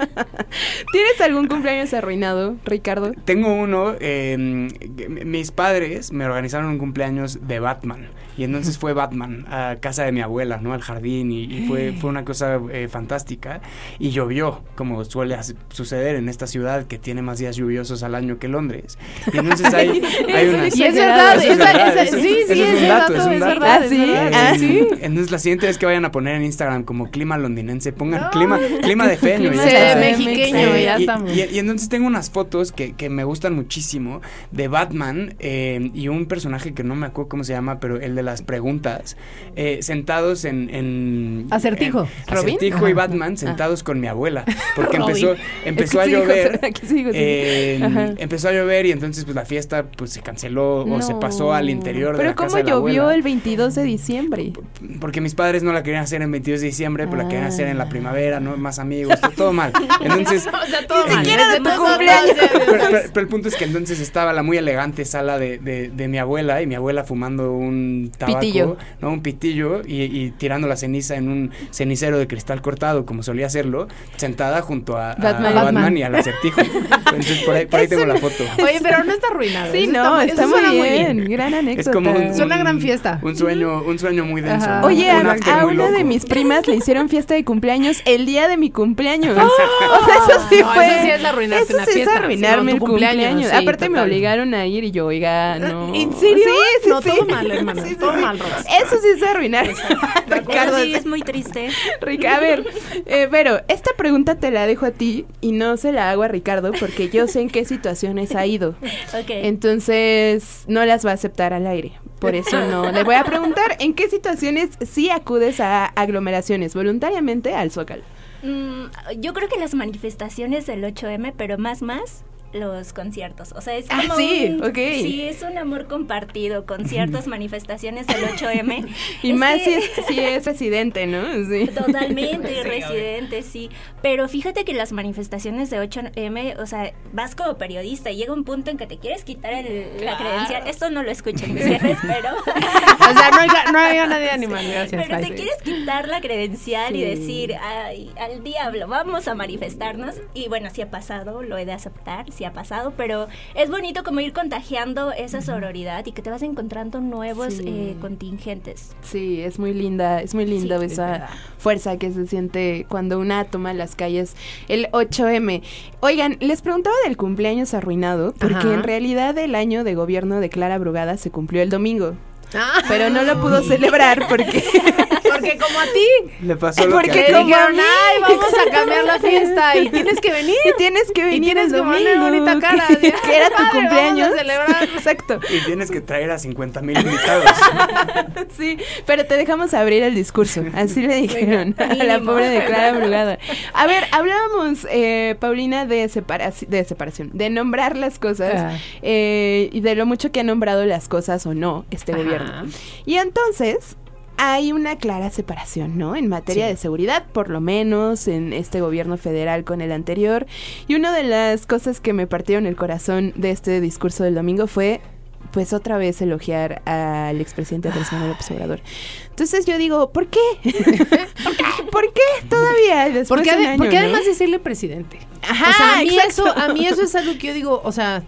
¿Tienes algún cumpleaños arruinado, Ricardo? Tengo uno, eh, mis padres me organizaron un cumpleaños de Batman. Y entonces fue Batman a casa de mi abuela, ¿no? Al jardín y, y fue, fue una cosa eh, fantástica. Y llovió, como suele as- suceder en esta ciudad que tiene más días lluviosos al año que Londres. Y entonces hay, hay una... Y es verdad, Eso es esa- verdad, esa- eso es- sí, eso sí, es un ese dato, dato es un es dato. verdad, es ¿Ah, sí? verdad. Ah, Eh, sí. Entonces la siguiente vez que vayan a poner en Instagram como clima londinense, pongan clima, clima de feño. Clima ya Se está. ve está. mexiqueño, Eh, ya y, estamos. y- y entonces tengo unas fotos que, que me gustan muchísimo de Batman eh, y un personaje que no me acuerdo cómo se llama, pero el de las preguntas, eh, sentados en... en Acertijo. en- ¿Robin? Acertijo Ajá. y Batman sentados con mi abuela, porque Robin. empezó, empezó Es que a sí, llover. José, aquí sí, José. eh, Ajá. empezó a llover y entonces pues la fiesta pues se canceló o se No. pasó al interior de Pero la ¿cómo casa de la llovió abuela. el veintidós de diciembre? Porque mis padres no la querían hacer en veintidós de diciembre, pero la querían hacer en la Ah. primavera, ¿no? Más amigos, todo, todo mal. Entonces, O sea, todo Ni mal. siquiera de Ese tu no- cumpleaños. pero, pero- pero el punto es que entonces estaba la muy elegante sala de, de, de mi abuela y mi abuela fumando un tabaco, Pitillo. ¿no? Un pitillo y, y tirando la ceniza en un cenicero de cristal cortado, como solía hacerlo, sentada junto a, a- Batman. a Batman, Batman. y al acertijo. Entonces por ahí, por ahí tengo la foto. Oye, pero no está arruinado. Sí, eso no, eso está muy suena bien. Gran anécdota. Es como un, Es una gran fiesta. Un sueño, un sueño muy denso. Ajá. ¿no? Oye, Un a, after a muy una de loco. mis primas le hicieron fiesta de cumpleaños el día de mi cumpleaños. O sea, eso sí No, fue. eso sí es arruinarte eso una sí fiesta. es arruinarme No, el tu cumpleaños, cumpleaños. sí, Aparte me total. obligaron a ir y yo, oiga, no. ¿En serio? Sí, sí, No, sí. todo mal, hermana, Sí, sí, todo sí. mal, Rosa. Eso sí es arruinar. Ricardo, Eso sí, es muy triste. Rica, a ver, eh, pero esta pregunta te la dejo a ti y no se la hago a Ricardo porque yo sé en qué situaciones ha ido. Ok. Entonces no las va a aceptar al aire. Por eso no. Le voy a preguntar en qué situaciones sí acudes a aglomeraciones voluntariamente al Zócalo. Mm, yo creo que las manifestaciones del ocho eme, pero más más los conciertos. O sea, es Ah, como sí, un- ok. sí, es un amor compartido, conciertos, manifestaciones del ocho eme. Y Es más que- si es, si es residente, ¿no? Sí. Totalmente, residente, sí. Pero fíjate que las manifestaciones de ocho eme, o sea, vas como periodista y llega un punto en que te quieres quitar el, la credencial. Esto no lo escuchen mis jefes, pero... O sea, no hay, no hay a nadie animal, gracias. Pero te bye. quieres quitar la credencial y Sí. decir, ay, al diablo, vamos a manifestarnos. Y bueno, sí ha pasado, lo he de aceptar, sí ha pasado, pero es bonito como ir contagiando esa sororidad y que te vas encontrando nuevos Sí. eh, contingentes. Sí, es muy linda, es muy linda Sí, esa fuerza que se siente cuando una toma las calles el ocho eme. Oigan, les preguntaba del cumpleaños arruinado, porque Ajá. en realidad el año de gobierno de Clara Brugada se cumplió el domingo, Ah, pero no lo pudo celebrar porque... porque como a ti. Le pasó lo Porque que Te a como ti. a dijeron, mí. ay, vamos a cambiar la fiesta y tienes que venir. Y tienes que venir Y tienes el que poner domingo, bonita cara. que, así, que era tu padre, cumpleaños. Vamos a celebrar. Exacto. Y tienes que traer a cincuenta mil invitados. Sí, pero te dejamos abrir el discurso. Así le dijeron a la mínimo. pobre de Clara Brugada. A ver, hablábamos, eh, Paulina, de, separaci- de separación, de nombrar las cosas Ah. eh, y de lo mucho que ha nombrado las cosas o no este Ajá. gobierno. Y entonces... hay una clara separación, ¿no? En materia Sí. de seguridad, por lo menos, en este gobierno federal con el anterior. Y una de las cosas que me partieron el corazón de este discurso del domingo fue, pues, otra vez elogiar al expresidente Andrés Manuel López Obrador. Entonces yo digo, ¿por qué? ¿Por qué? ¿Por qué todavía después Porque, de un ade- año, porque ¿no? además decirle presidente. Ajá, o sea, a mí, exacto. eso, a mí eso es algo que yo digo, o sea...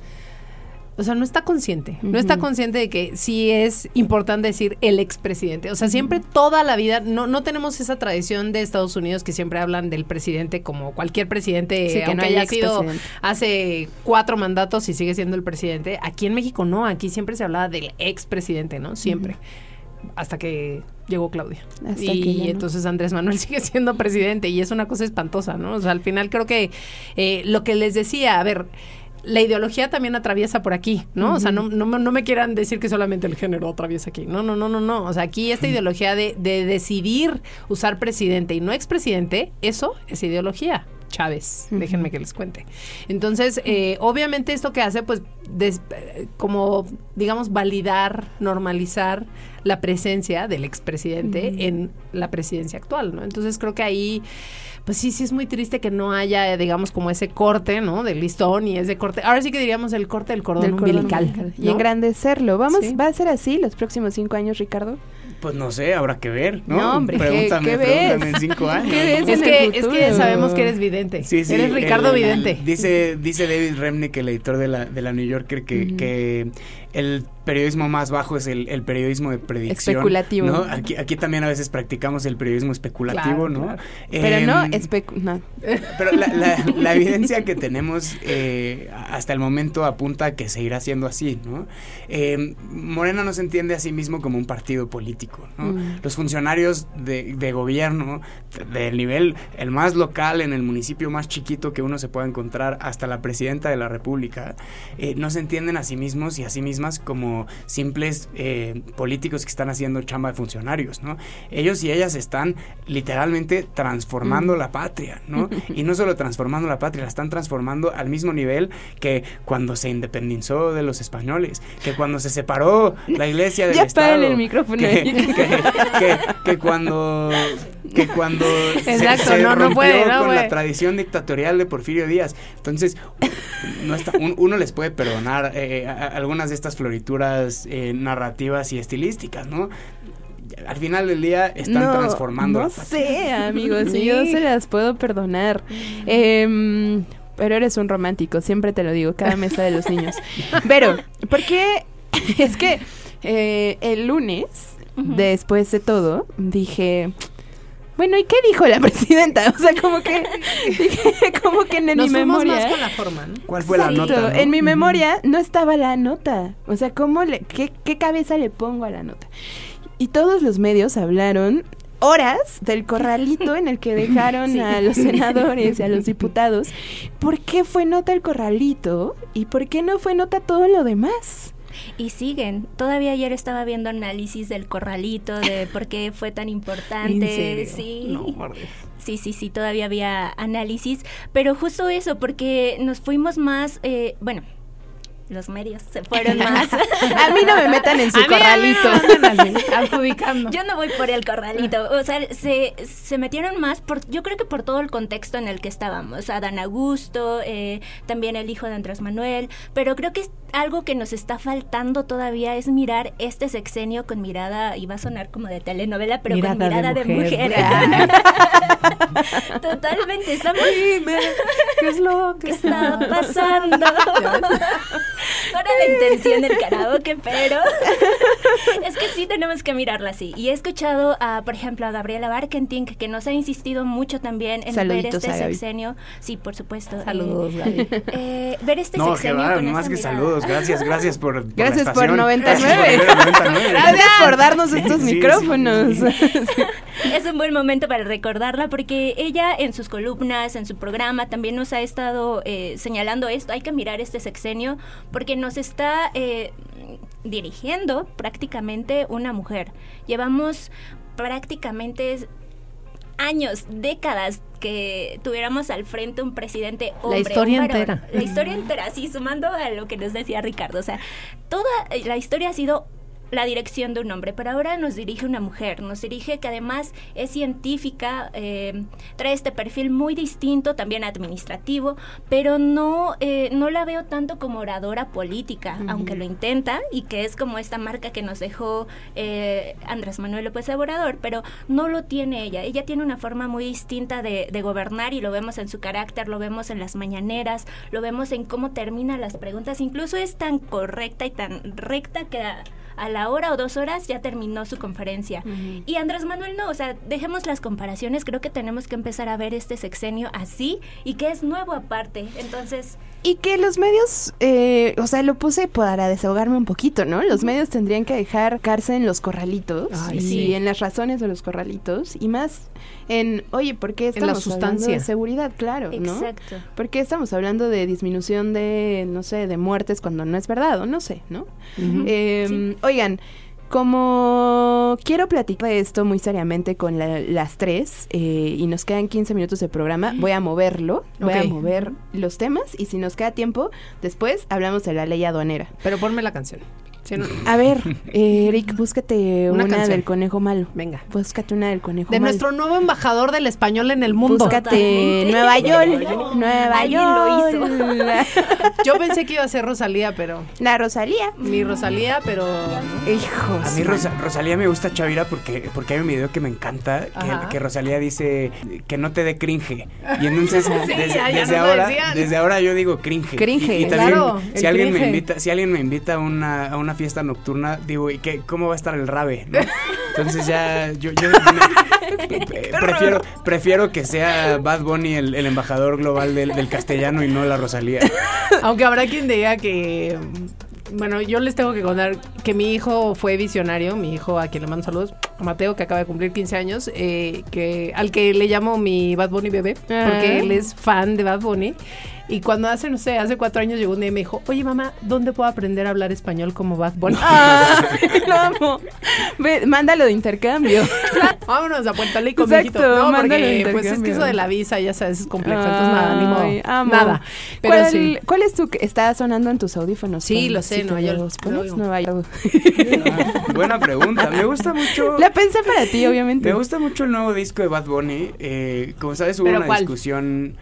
O sea, no está consciente. No está Ujú. consciente de que sí es importante decir el expresidente. O sea, siempre toda la vida, no, no tenemos esa tradición de Estados Unidos que siempre hablan del presidente como cualquier presidente, Sí, que aunque no haya haya sido expresidente. hace cuatro mandatos y sigue siendo el presidente. Aquí en México no, aquí siempre se hablaba del expresidente, ¿no? Siempre. Hasta que llegó Claudia. Hasta y que ya no. entonces Andrés Manuel sigue siendo presidente y es una cosa espantosa, ¿no? O sea, al final creo que eh, lo que les decía, a ver... La ideología también atraviesa por aquí, ¿no? O sea, no, no, no me quieran decir que solamente el género atraviesa aquí. No, no, no, no, no. O sea, aquí esta ideología de, de decidir usar presidente y no expresidente, eso es ideología. Chávez, Uh-huh. déjenme que les cuente. Entonces, eh, obviamente esto que hace, pues, des, eh, como, digamos, validar, normalizar la presencia del expresidente uh-huh. en la presidencia actual, ¿no? Entonces, creo que ahí, pues sí, sí es muy triste que no haya, digamos, como ese corte, ¿no? Del listón y ese corte, ahora sí que diríamos el corte del cordón, del cordón umbilical, umbilical. ¿no? Y ¿no? engrandecerlo. Vamos, Sí. ¿Va a ser así los próximos cinco años, Ricardo? Pues no sé, habrá que ver, ¿no? No, hombre, pregúntame, ¿qué, qué pregúntame ves? en cinco años. ¿Qué ves Es en que, el es futuro? que sabemos que eres vidente. Sí, sí, eres Ricardo el- Vidente. el- dice, dice David Remnick, el editor de la, de la New Yorker, que, Ujú. que el periodismo más bajo es el, el periodismo de predicción. Especulativo. ¿no? Aquí, aquí también a veces practicamos el periodismo especulativo, Claro, ¿no? claro. Pero Em, no, especu no. Pero la, la, la evidencia que tenemos eh, hasta el momento apunta a que seguirá siendo así, ¿no? Eh, Morena no se entiende a sí mismo como un partido político, ¿no? Mm. Los funcionarios de, de gobierno, del nivel el más local, en el municipio más chiquito que uno se pueda encontrar, hasta la presidenta de la República, eh, no se entienden a sí mismos y a sí mismas como simples eh, políticos que están haciendo chamba de funcionarios, ¿no? Ellos y ellas están literalmente transformando mm. la patria, ¿no? Y no solo transformando la patria, la están transformando al mismo nivel que cuando se independizó de los españoles, que cuando se separó la iglesia del ya Estado. Ya el micrófono. Que, que, que, que cuando que cuando Exacto, se, se no, no rompió puede, no con puede. la tradición dictatorial de Porfirio Díaz. Entonces, no está, un, uno les puede perdonar eh, a, a algunas de estas florituras eh, narrativas y estilísticas, ¿no? Al final del día están no, transformando. No la sé, amigos, Sí. yo se las puedo perdonar. Eh, pero eres un romántico, siempre te lo digo, cada mesa de los niños. Pero, ¿por qué? Es que eh, el lunes, uh-huh. después de todo, dije... Bueno, ¿y qué dijo la presidenta? O sea, como que dije, como que en Nos mi fuimos memoria. más con la forma, ¿no? ¿Cuál fue la Exacto, nota? ¿no? En mi memoria no estaba la nota. O sea, ¿cómo le, qué, qué cabeza le pongo a la nota? Y todos los medios hablaron horas del corralito en el que dejaron sí. a los senadores y a los diputados. ¿Por qué fue nota el corralito? ¿Y por qué no fue nota todo lo demás? Y siguen. Todavía ayer estaba viendo análisis del corralito, de por qué fue tan importante. ¿En serio? Sí. No, por Dios. Sí, sí, sí, todavía había análisis. Pero justo eso, porque nos fuimos más, eh, bueno... Los medios se fueron más. A mí no me metan en su a corralito. Mí, a mí no, adjudicando. Yo no voy por el corralito. O sea, se, se metieron más, por, yo creo que por todo el contexto en el que estábamos. Adán Augusto, eh, también el hijo de Andrés Manuel. Pero creo que es algo que nos está faltando todavía es mirar este sexenio con mirada, y va a sonar como de telenovela, pero mirada con mirada de mujer. De mujer. Totalmente. Estamos... Dime, ¿qué es lo que ¿Qué está pasando? Ahora la intención del karaoke, pero es que sí tenemos que mirarla así. Y he escuchado, a, por ejemplo, a Gabriela Barkentin, que nos ha insistido mucho también en Saluditos ver este a Gaby. sexenio. Sí, por supuesto. Saludos, eh, Gaby. Eh, ver este no, sexenio que va, con no más esa que mirada. saludos. Gracias, gracias por, por Gracias la por estación. noventa y Gracias nueve. por noventa y nueve. Gracias por darnos estos Sí, sí, micrófonos. sí. Es un buen momento para recordarla porque ella en sus columnas, en su programa, también nos ha estado eh, señalando esto. Hay que mirar este sexenio porque nos está eh, dirigiendo prácticamente una mujer. Llevamos prácticamente años, décadas que tuviéramos al frente un presidente hombre. La historia un varón. entera. La historia entera, sí, sumando a lo que nos decía Ricardo. O sea, toda la historia ha sido la dirección de un hombre, pero ahora nos dirige una mujer, nos dirige que además es científica, eh, trae este perfil muy distinto, también administrativo, pero no, eh, no la veo tanto como oradora política, uh-huh. aunque lo intenta, y que es como esta marca que nos dejó eh, Andrés Manuel López Obrador, pero no lo tiene ella. Ella tiene una forma muy distinta de, de gobernar y lo vemos en su carácter, lo vemos en las mañaneras, lo vemos en cómo termina las preguntas, incluso es tan correcta y tan recta que a, a la hora o dos horas ya terminó su conferencia. Uh-huh. Y Andrés Manuel no, o sea, dejemos las comparaciones, creo que tenemos que empezar a ver este sexenio así y que es nuevo aparte, entonces... Y que los medios, eh, o sea, lo puse para desahogarme un poquito, ¿no? Los uh-huh. medios tendrían que dejar cárcel en los corralitos. Ay, y sí. en las razones de los corralitos y más en, oye, ¿por qué estamos en la sustancia hablando de seguridad? Claro, ¿no? Exacto. ¿Por qué estamos hablando de disminución de, no sé, de muertes cuando no es verdad o no sé, ¿no? Uh-huh. Eh, sí. Oigan, como quiero platicar de esto muy seriamente con la- las tres eh, y nos quedan quince minutos de programa, voy a moverlo, voy Ok. a mover los temas y si nos queda tiempo, después hablamos de la ley aduanera. Pero ponme la canción. ¿Sí, no? A ver, eh, Eric, búscate Una una, canción. del conejo malo. Venga. Búscate una del conejo De malo. nuestro nuevo embajador del español en el mundo. Búscate Nueva York. Nueva Alguien York. lo Yo pensé que iba a ser Rosalía, pero... La Rosalía. Mi Rosalía, pero... Hijos. A mí Rosa- Rosalía me gusta Chavira porque, porque hay un video que me encanta Ajá. que, que Rosalía dice que no te dé cringe. Y entonces Sí, desde, ya- ya desde nos lo ahora decían. desde ahora yo digo cringe. Cringe, Y, y también claro, si el alguien cringe. me invita, si alguien me invita a una, a una fiesta nocturna, digo, ¿y qué, cómo va a estar el rave? ¿no? Entonces ya yo, yo me- eh, prefiero, prefiero que sea Bad Bunny el, el embajador global del, del castellano y no la Rosalía. Aunque habrá quien diga que... Bueno, yo les tengo que contar que mi hijo fue visionario, mi hijo a quien le mando saludos, Mateo, que acaba de cumplir quince años, eh, que al que le llamo mi Bad Bunny bebé, Ah. porque él es fan de Bad Bunny. Y cuando hace, no sé, hace cuatro años llegó un día y me dijo, oye mamá, ¿dónde puedo aprender a hablar español como Bad Bunny? Ah, lo amo. Ve, mándalo de intercambio. Vámonos a Puerto Rico, Exacto, mijito. No, mándalo de porque pues es que intercambio. eso de la visa, ya sabes, es complejo, entonces nada, ni modo. Ay, amo. Nada. Pero ¿Cuál, sí. ¿Cuál es tu que está sonando en tus audífonos? Sí, Pon- lo sé, si te Nueva York. los pones, Lo oigo. Nueva York. Ah, buena pregunta. Me gusta mucho. La pensé para ti, obviamente. Me gusta mucho el nuevo disco de Bad Bunny. Eh, como sabes, hubo ¿Pero una cuál? discusión.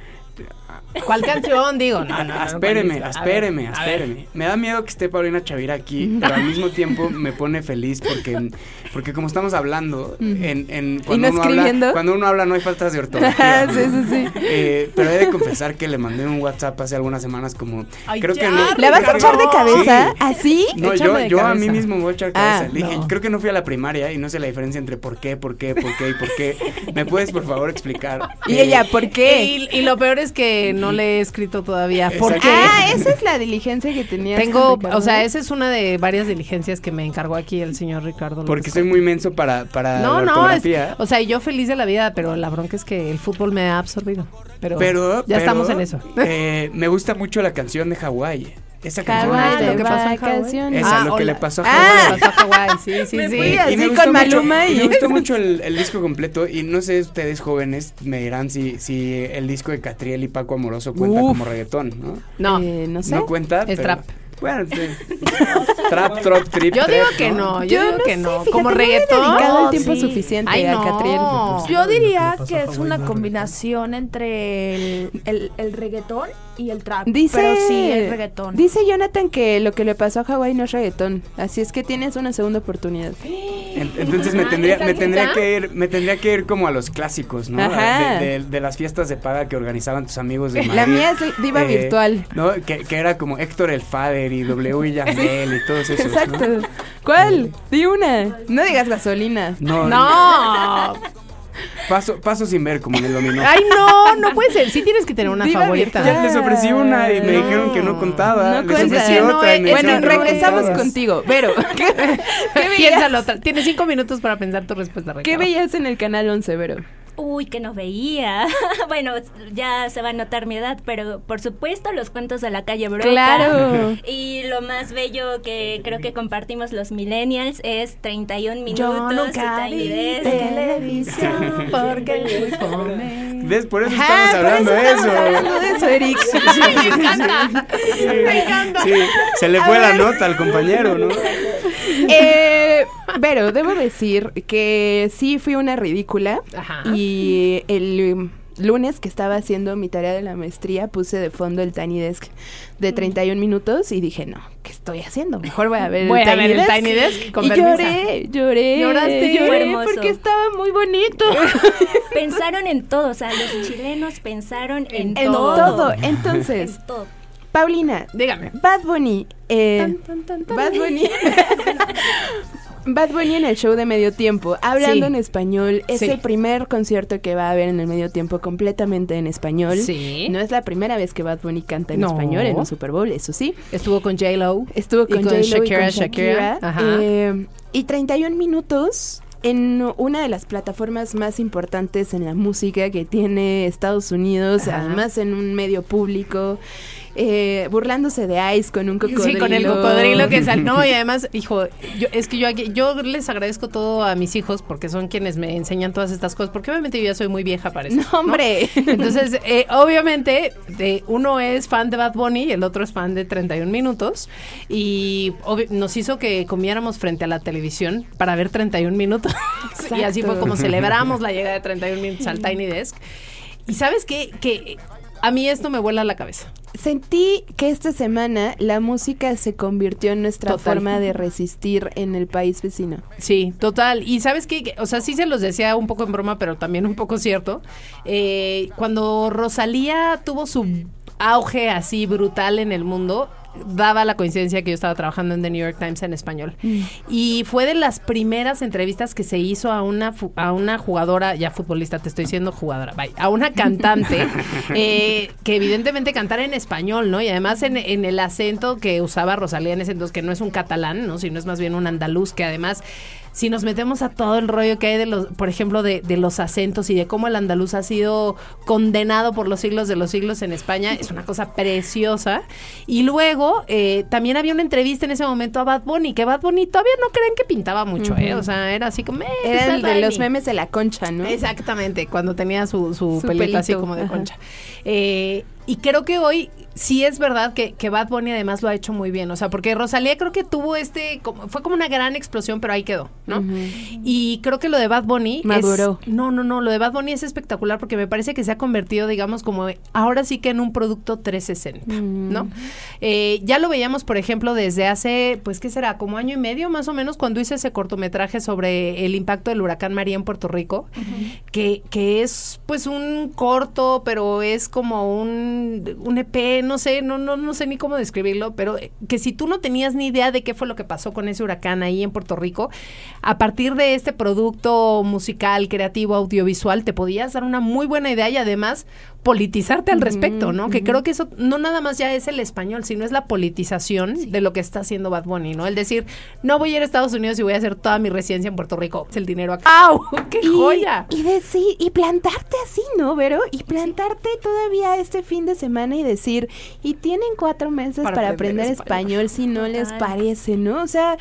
¿Cuál canción? Digo, no, Ah, no, no, espéreme, ¿cuál es? A espéreme, ver, a ver. espéreme. Me da miedo que esté Paulina Chavira aquí, pero al mismo tiempo me pone feliz porque, porque como estamos hablando, en, en cuando, no uno escribiendo? habla, cuando uno habla no hay faltas de ortografía. Sí, sí, sí. Eh, pero he de confesar que le mandé un WhatsApp hace algunas semanas como... Ay, creo ya, que no, ¿La vas a creo echar que- de cabeza? Sí. ¿Así? No, Échame yo, de yo a cabeza. mí mismo me voy a echar cabeza. Ah, Le dije, no. creo que no fui a la primaria y no sé la diferencia entre por qué, por qué, por qué y por qué. ¿Me puedes, por favor, explicar? Y Eh, ella, ¿por qué? Y, y lo peor es que no le he escrito todavía. ¿Por Exacto. qué? Ah, esa es la diligencia que tenías. Tengo, con Ricardo. o sea, esa es una de varias diligencias que me encargó aquí el señor Ricardo López. Porque soy muy menso para, para No, la no, es, ortografía. o sea, yo feliz de la vida, pero la bronca es que el fútbol me ha absorbido. Pero, Pero, ya pero, estamos en eso. eh, me gusta mucho la canción de Hawái. Esa canción Hawái me de lo que pasó en Hawái. vacaciones. Esa Ah, lo que hola. le pasó a Ah. Hawái. Me pasó a Hawái, sí, sí, Me sí. fui así me con gustó Maluma mucho, y me gustó eso. mucho el, el disco completo y no sé ustedes jóvenes me dirán si, si el disco de Catriel y Paco Amoroso cuenta Uf. como reggaetón, ¿no? No, Eh, no sé. No cuenta, es pero- trap. Bueno, sí. Trap, trop, trip, Yo digo trap, que no, yo, Yo digo no que sé, no. fíjate, Como no le he reggaetón. dedicado el tiempo sí. suficiente Ay, a no. Catriel. Yo diría que es una combinación entre el, el, el reggaetón y el trap. Dice, pero sí, el reggaetón. dice Jonathan que lo que le pasó a Hawái no es reggaetón, así es que tienes una segunda oportunidad. En- Entonces me tendría, ¿esa me tendría neta? que ir, me tendría que ir como a los clásicos, ¿no? Ajá. De, de- de las fiestas de paga que organizaban tus amigos de Madrid. La mía es diva Eh, virtual. ¿No? Que, que era como Héctor el Fader y W y Yandel y todos esos. ¿no? Exacto. ¿Cuál? Di una. No digas gasolina. No, No. Paso, paso sin ver como en el dominó. Ay, no, no puede ser. Sí tienes que tener una Diva favorita. virtual. Ya les ofrecí una y me No. dijeron que no contaba. No les cuenta. ofrecí Es que no otra y es- me Bueno, dijeron que no regresamos contaba. contigo. Vero, ¿qué, qué veías, Piénsalo otra. Tienes cinco minutos para pensar tu respuesta, Ricardo. ¿qué veías en el canal once, Vero? Uy, que no veía. Bueno, ya se va a notar mi edad, pero por supuesto los cuentos de la calle Broca. Claro. Y lo más bello que creo que compartimos los millennials es treinta y un minutos. Yo nunca y Tiny vi Desk. televisión porque es muy fome. ¿Ves? Por eso Ajá, estamos por hablando eso de estamos eso. hablando de eso, Eric. Me encanta. Me encanta. Sí, se le fue la nota al compañero, ¿no? Eh, Vero, debo decir que sí fui una ridícula. Ajá. Y el um, lunes que estaba haciendo mi tarea de la maestría puse de fondo el Tiny Desk de treinta y un minutos y dije, no, ¿qué estoy haciendo? Mejor voy a ver Voy el a Tiny ver el Desk. Tiny Desk con y permiso. lloré, lloré, ¿Lloraste? Fue lloré hermoso. porque estaba muy bonito. Pensaron en todo, o sea, los chilenos pensaron en, En todo. todo. Entonces, En todo. Paulina, Dígame. Bad Bunny, eh, Tan, tan, tan, tan. Bad Bunny. Bad Bunny en el show de medio tiempo, hablando Sí. en español, es Sí. el primer concierto que va a haber en el medio tiempo completamente en español. Sí. No es la primera vez que Bad Bunny canta en No. español en un Super Bowl, eso sí. Estuvo con J-Lo. Estuvo con, Y con J-Lo y Shakira, con Shakira. Shakira. Ajá. Eh, y treinta y un minutos en una de las plataformas más importantes en la música que tiene Estados Unidos, Ajá. además en un medio público. eh, burlándose de Ice con un cocodrilo. Sí, con el cocodrilo que sal. No, y además, hijo, yo, es que yo aquí, yo les agradezco todo a mis hijos porque son quienes me enseñan todas estas cosas, porque obviamente yo ya soy muy vieja para eso. No, hombre. ¿no? Entonces, eh, obviamente, de, uno es fan de Bad Bunny y el otro es fan de treinta y un minutos. Y obvi- nos hizo que comiéramos frente a la televisión para ver treinta y un minutos. Y así fue como celebramos la llegada de treinta y un minutos al Tiny Desk. Y ¿sabes qué? Que a mí esto me vuela la cabeza. Sentí que esta semana la música se convirtió en nuestra Total. forma de resistir en el país vecino. Sí, total. Y ¿sabes qué? O sea, sí se los decía un poco en broma, pero también un poco cierto. Eh, cuando Rosalía tuvo su auge así brutal en el mundo, daba la coincidencia que yo estaba trabajando en The New York Times en español. Mm. Y fue de las primeras entrevistas que se hizo a una fu- a una jugadora, ya futbolista, te estoy diciendo jugadora, bye, a una cantante eh, que evidentemente cantara en español, ¿no? Y además en, en el acento que usaba Rosalía en ese entonces, que no es un catalán, ¿no? Sino es más bien un andaluz, que además, si nos metemos a todo el rollo que hay de los, por ejemplo, de, de los acentos y de cómo el andaluz ha sido condenado por los siglos de los siglos en España, es una cosa preciosa. Y luego eh, también había una entrevista en ese momento a Bad Bunny, que Bad Bunny todavía no creen que pintaba mucho, uh-huh. ¿eh? O sea, era así como... Eh, era el de los memes de la Concha, ¿no? Exactamente, cuando tenía su, su, su pelito, pelito así como de ajá. Concha. Eh, y creo que hoy sí es verdad que, que Bad Bunny además lo ha hecho muy bien, o sea, porque Rosalía creo que tuvo este, como, fue como una gran explosión, pero ahí quedó, ¿no? Uh-huh. Y creo que lo de Bad Bunny maduró. Es, no, no, no, lo de Bad Bunny es espectacular porque me parece que se ha convertido, digamos, como ahora sí que en un producto trescientos sesenta, uh-huh. ¿no? Eh, ya lo veíamos, por ejemplo, desde hace, pues, ¿qué será? Como año y medio más o menos, cuando hice ese cortometraje sobre el impacto del huracán María en Puerto Rico, uh-huh. que, que es, pues, un corto, pero es como un, un E P, no sé, no, no, no sé ni cómo describirlo, pero que si tú no tenías ni idea de qué fue lo que pasó con ese huracán ahí en Puerto Rico, a partir de este producto musical, creativo, audiovisual, te podías dar una muy buena idea y además politizarte al respecto, ¿no? Uh-huh. Que creo que eso no nada más ya es el español, sino es la politización sí. de lo que está haciendo Bad Bunny, ¿no? El decir, no voy a ir a Estados Unidos y voy a hacer toda mi residencia en Puerto Rico, es el dinero acá. ¡Au! ¡Qué y, joya! Y decir, y plantarte así, ¿no, Vero? Y plantarte sí. todavía este fin de semana y decir, y tienen cuatro meses para, para aprender, aprender español, español si no Total. les parece, ¿no? O sea,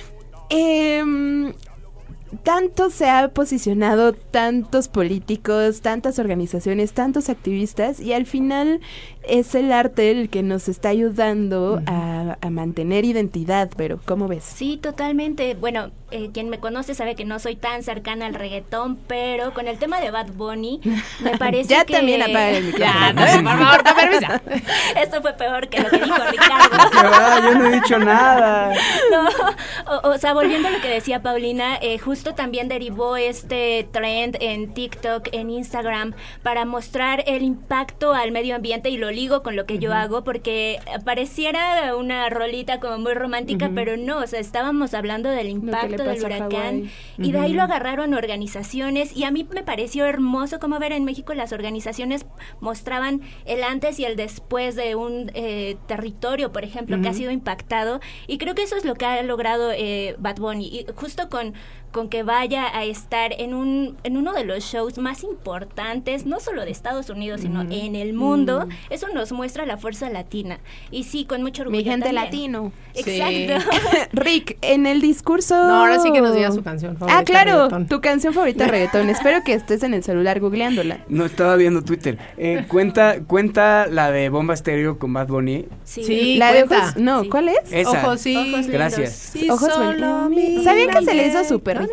eh, tanto se ha posicionado tantos políticos, tantas organizaciones, tantos activistas y al final es el arte el que nos está ayudando uh-huh. a, a mantener identidad, pero ¿cómo ves? Sí, totalmente. Bueno, eh, quien me conoce sabe que no soy tan cercana al reggaetón, pero con el tema de Bad Bunny me parece ya que... Ya también apaga el micrófono. Ya, no, por favor, no permisa. Esto fue peor que lo que dijo Ricardo. ¿Qué va? Yo no he dicho nada. No, o, o sea, volviendo a lo que decía Paulina, eh, justo también derivó este trend en TikTok, en Instagram, para mostrar el impacto al medio ambiente y lo ligo con lo que uh-huh. yo hago, porque pareciera una rolita como muy romántica, uh-huh. pero no, o sea, estábamos hablando del impacto del huracán y uh-huh. de ahí lo agarraron organizaciones y a mí me pareció hermoso como ver en México las organizaciones mostraban el antes y el después de un eh, territorio, por ejemplo, uh-huh. que ha sido impactado y creo que eso es lo que ha logrado eh, Bad Bunny y justo con con que vaya a estar en un en uno de los shows más importantes, no solo de Estados Unidos, sino mm. en el mundo, mm. eso nos muestra la fuerza latina. Y sí, con mucho orgullo. Mi gente también. latino. Exacto. Sí. Rick, en el discurso... No, ahora sí que nos diga su canción favorita. Ah, claro, reggaetón. Tu canción favorita de reggaetón. Espero que estés en el celular googleándola. No, estaba viendo Twitter. Eh, cuenta cuenta la de Bomba Estéreo con Bad Bunny. Sí, sí la cuenta. de ojos, no, sí. ¿cuál es? Esa. Ojos, sí. Ojos Gracias. Sí, ojos solo ¿Sabían que se le hizo a su perrito?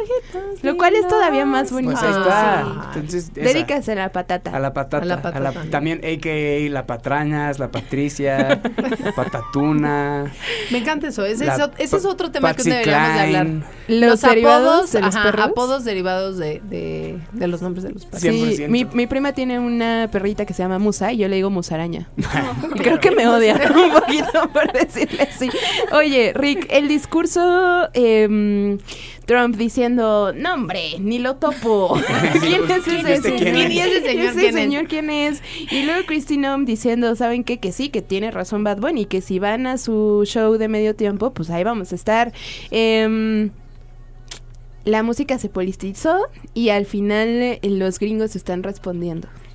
Lo cual es todavía más bonito. Pues ahí está. Ah, Entonces, esa. Dedícase a la patata. A la patata. A la patata. A la, también a k a la Patrañas, la Patricia, la Patatuna. Me encanta eso. Ese, La es, ese es otro tema Patsy que deberíamos de hablar. Los, los derivados apodos, de los ajá, perros. apodos derivados de, de, de los nombres de los perros. Sí, mi, mi prima tiene una perrita que se llama Musa y yo le digo Musaraña. Y creo que me odia un poquito por decirle así. Oye, Rick, el discurso eh, Trump diciendo, no hombre, ni lo topo. ¿Quién es ese, este quién ¿Quién es? ese señor? ¿Ese ¿Quién, señor quién es? Y luego Kristi Noem diciendo, ¿saben qué? Que sí, que tiene razón Bad Bunny, que si van a su show de medio tiempo, pues ahí vamos a estar. Eh, la música se politizó y al final eh, los gringos están respondiendo.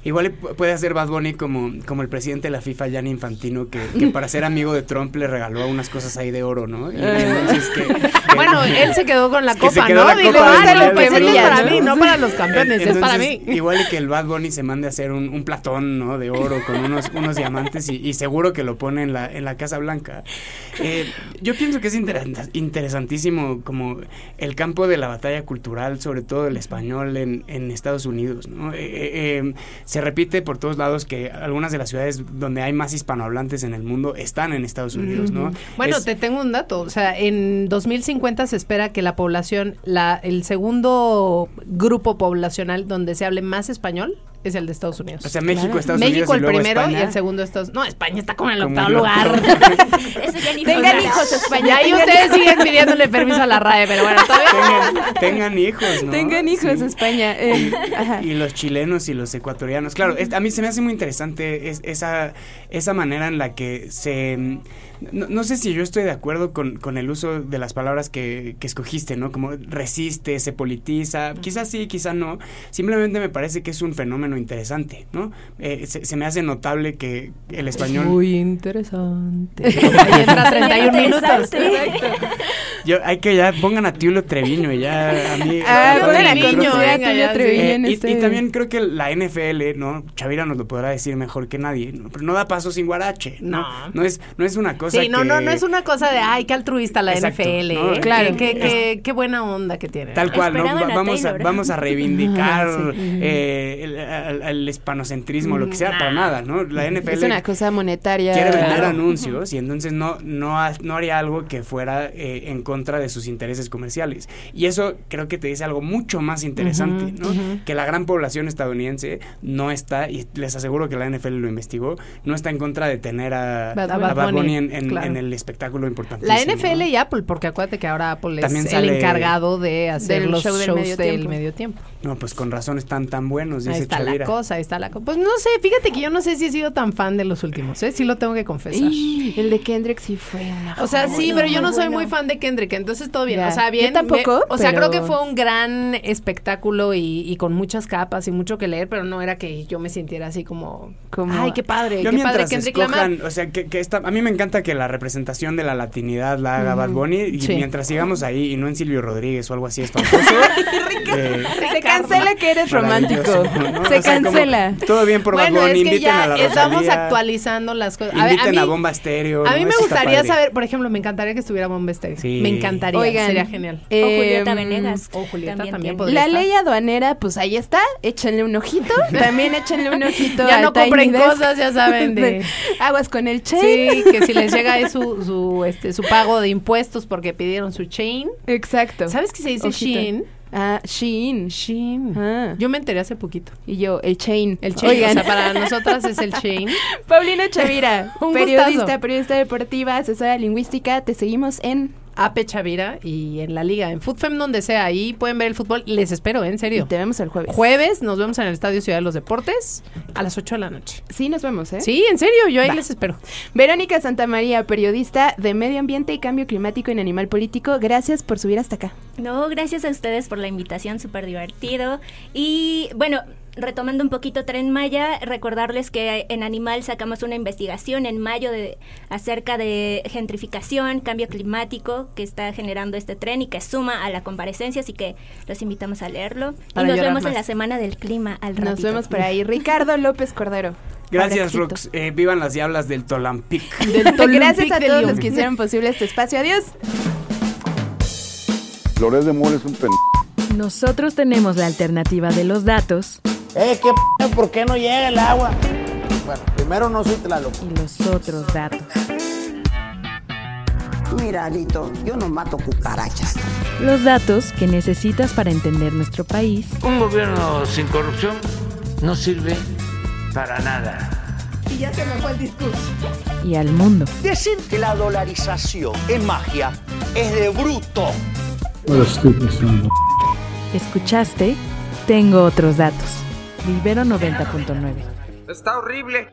igual puede hacer Bad Bunny como, como el presidente de la FIFA, Gianni Infantino, que, que para ser amigo de Trump le regaló unas cosas ahí de oro, ¿no? Y entonces que, que, bueno, él se quedó con la que copa, ¿no? La Digo, copa ah, lo que brilla, es para ¿no? mí, no para los campeones, entonces, es para mí. Igual que el Bad Bunny se mande a hacer un, un platón, ¿no? De oro con unos, unos diamantes y, y seguro que lo pone en la, en la Casa Blanca. Eh, yo pienso que es inter- interesantísimo como el campo de la batalla cultural, sobre todo el español en, en Estados Unidos, ¿no? Eh, eh, se repite por todos lados que algunas de las ciudades donde hay más hispanohablantes en el mundo están en Estados Unidos, ¿no? Bueno, es, te tengo un dato, o sea, en dos mil cincuenta se espera que la población, la el segundo grupo poblacional donde se hable más español es el de Estados Unidos. O sea, México, claro. Estados México Unidos el y luego primero España. Y el segundo Estados No, España está como en el Como octavo el lugar. Eso ya ni Tengan funciona. hijos, España. Y ahí tengan ustedes hijos. siguen pidiéndole permiso a la R A E, pero bueno, todavía tengan, tengan hijos, ¿no? Tengan hijos, Sí. España. Eh, ajá. Y los chilenos y los ecuatorianos. Claro, es, a mí se me hace muy interesante es, esa, esa manera en la que se... No, no sé si yo estoy de acuerdo con, con el uso de las palabras que, que escogiste, ¿no? Como resiste, se politiza, quizás sí, quizás no. Simplemente me parece que es un fenómeno interesante, ¿no? Eh, se, se me hace notable que el español... Muy interesante. Ahí entra treinta y un minutos. Yo, hay que ya pongan a Tiulo Treviño y ya a mí... Ah, a- pongan a Treviño, conocer a venga, Tulio ya, sí. Treviño Eh, en y, este- y también creo que la N F L, ¿no? Chavira nos lo podrá decir mejor que nadie, ¿no? Pero no da paso sin guarache, ¿no? No. No es, no es una cosa Sí, no, que... no, no es una cosa de, ay, qué altruista la Exacto, N F L. ¿no? ¿eh? Claro. Qué, qué, qué buena onda que tiene. Tal cual, ¿no? Esperaban Va- a vamos, a, Taylor. vamos a reivindicar Ajá, sí. eh, el, el- el hispanocentrismo, lo que sea, para nada, ¿no? La N F L Es una cosa monetaria. quiere vender Claro. anuncios y entonces no no ha- no haría algo que fuera eh, en contra de sus intereses comerciales. Y eso creo que te dice algo mucho más interesante, Ujú, ¿no? ujú. Que la gran población estadounidense no está, y les aseguro que la N F L lo investigó, no está en contra de tener a Bad a Bunny. Bad Bunny en, en- Claro. en el espectáculo importante. La N F L y Apple, porque acuérdate que ahora Apple También es sale- el encargado de hacer Del los show del shows medio del tiempo. medio tiempo. No, pues con razón están tan buenos, dice Ahí está Chavira. la cosa, ahí está la cosa. Pues no sé, fíjate que yo no sé si he sido tan fan de los últimos, ¿eh? Sí lo tengo que confesar. Y el de Kendrick sí fue una O sea, sí, joya. pero yo no soy Bueno. muy fan de Kendrick, entonces todo bien. Ya. O sea, bien. Yo tampoco, me- o sea, pero- creo que fue un gran espectáculo y, y con muchas capas y mucho que leer, pero no era que yo me sintiera así como, Como- ay, qué padre, Yo qué padre mientras Kendrick Lamar. escojan, o sea, que, que esta, a mí me encanta que la representación de la latinidad la haga Ujú. Bad Bunny y Sí. mientras sigamos ahí y no en Silvio Rodríguez o algo así espantoso. eh, Se cancela que eres romántico. maravilloso, ¿no? Se O sea, como, cancela. todo bien por Bad Bueno, Bunny, es que inviten ya a la estamos Rosalía, actualizando las cosas. A ver, inviten a a, mí, Bomba Estéreo. a mí ¿no? me Eso está gustaría padre. saber, por ejemplo, me encantaría que estuviera Bomba Estéreo. Sí. Me encantaría, Oigan, sería genial. O Eh, Julieta Venegas. O Julieta también, tiene. podría La estar. ley aduanera, pues ahí está. Échenle un ojito. También échenle un ojito. Ya al no Tiny compren Desk. cosas, ya saben, de... Aguas con el chain. Sí, que si les llega ahí su, su, este, su pago de impuestos porque pidieron su chain. Exacto. ¿Sabes que se dice Ojito. Shein? Ah, Shein. Shein. Ah. Yo me enteré hace poquito. Y yo, el chain. El chain, Oigan. o sea, para nosotras es el chain. Paulina Chavira, Un periodista, gustazo. periodista deportiva, asesora lingüística. Te seguimos en... A P Chavira y en la liga, en FootFem, donde sea, ahí pueden ver el fútbol. Les espero, ¿eh? En Y serio. te vemos el jueves. Jueves nos vemos en el Estadio Ciudad de los Deportes a las ocho de la noche. Sí, nos vemos, ¿eh? Sí, en serio, yo ahí Va. les espero. Verónica Santamaría, periodista de Medio Ambiente y Cambio Climático en Animal Político. Gracias por subir hasta acá. No, gracias a ustedes por la invitación, súper divertido. Y bueno, retomando un poquito Tren Maya, recordarles que en Animal sacamos una investigación en mayo de acerca de gentrificación, cambio climático que está generando este tren y que suma a la comparecencia, así que los invitamos a leerlo. Para y nos llorar vemos más. en la Semana del Clima al ratito. Nos vemos por ahí. Ricardo López Cordero. Gracias, Abracito. Rox. Eh, vivan las diablas del Tolampic. Gracias a de todos León. los que hicieron posible este espacio. Adiós. Loret de Mola es un pen... Nosotros tenemos la alternativa de los datos Eh, ¿qué p***? ¿Por qué no llega el agua? Bueno, primero no soy Tlaloc. y los otros datos. Mira, Alito, yo no mato cucarachas. Los datos que necesitas para entender nuestro país Un gobierno sin corrupción no sirve para nada. Y ya se me fue el discurso. y al mundo. Decir que la dolarización es magia es de bruto. ¿Escuchaste? Tengo otros datos. Ibero noventa punto nueve. Está horrible.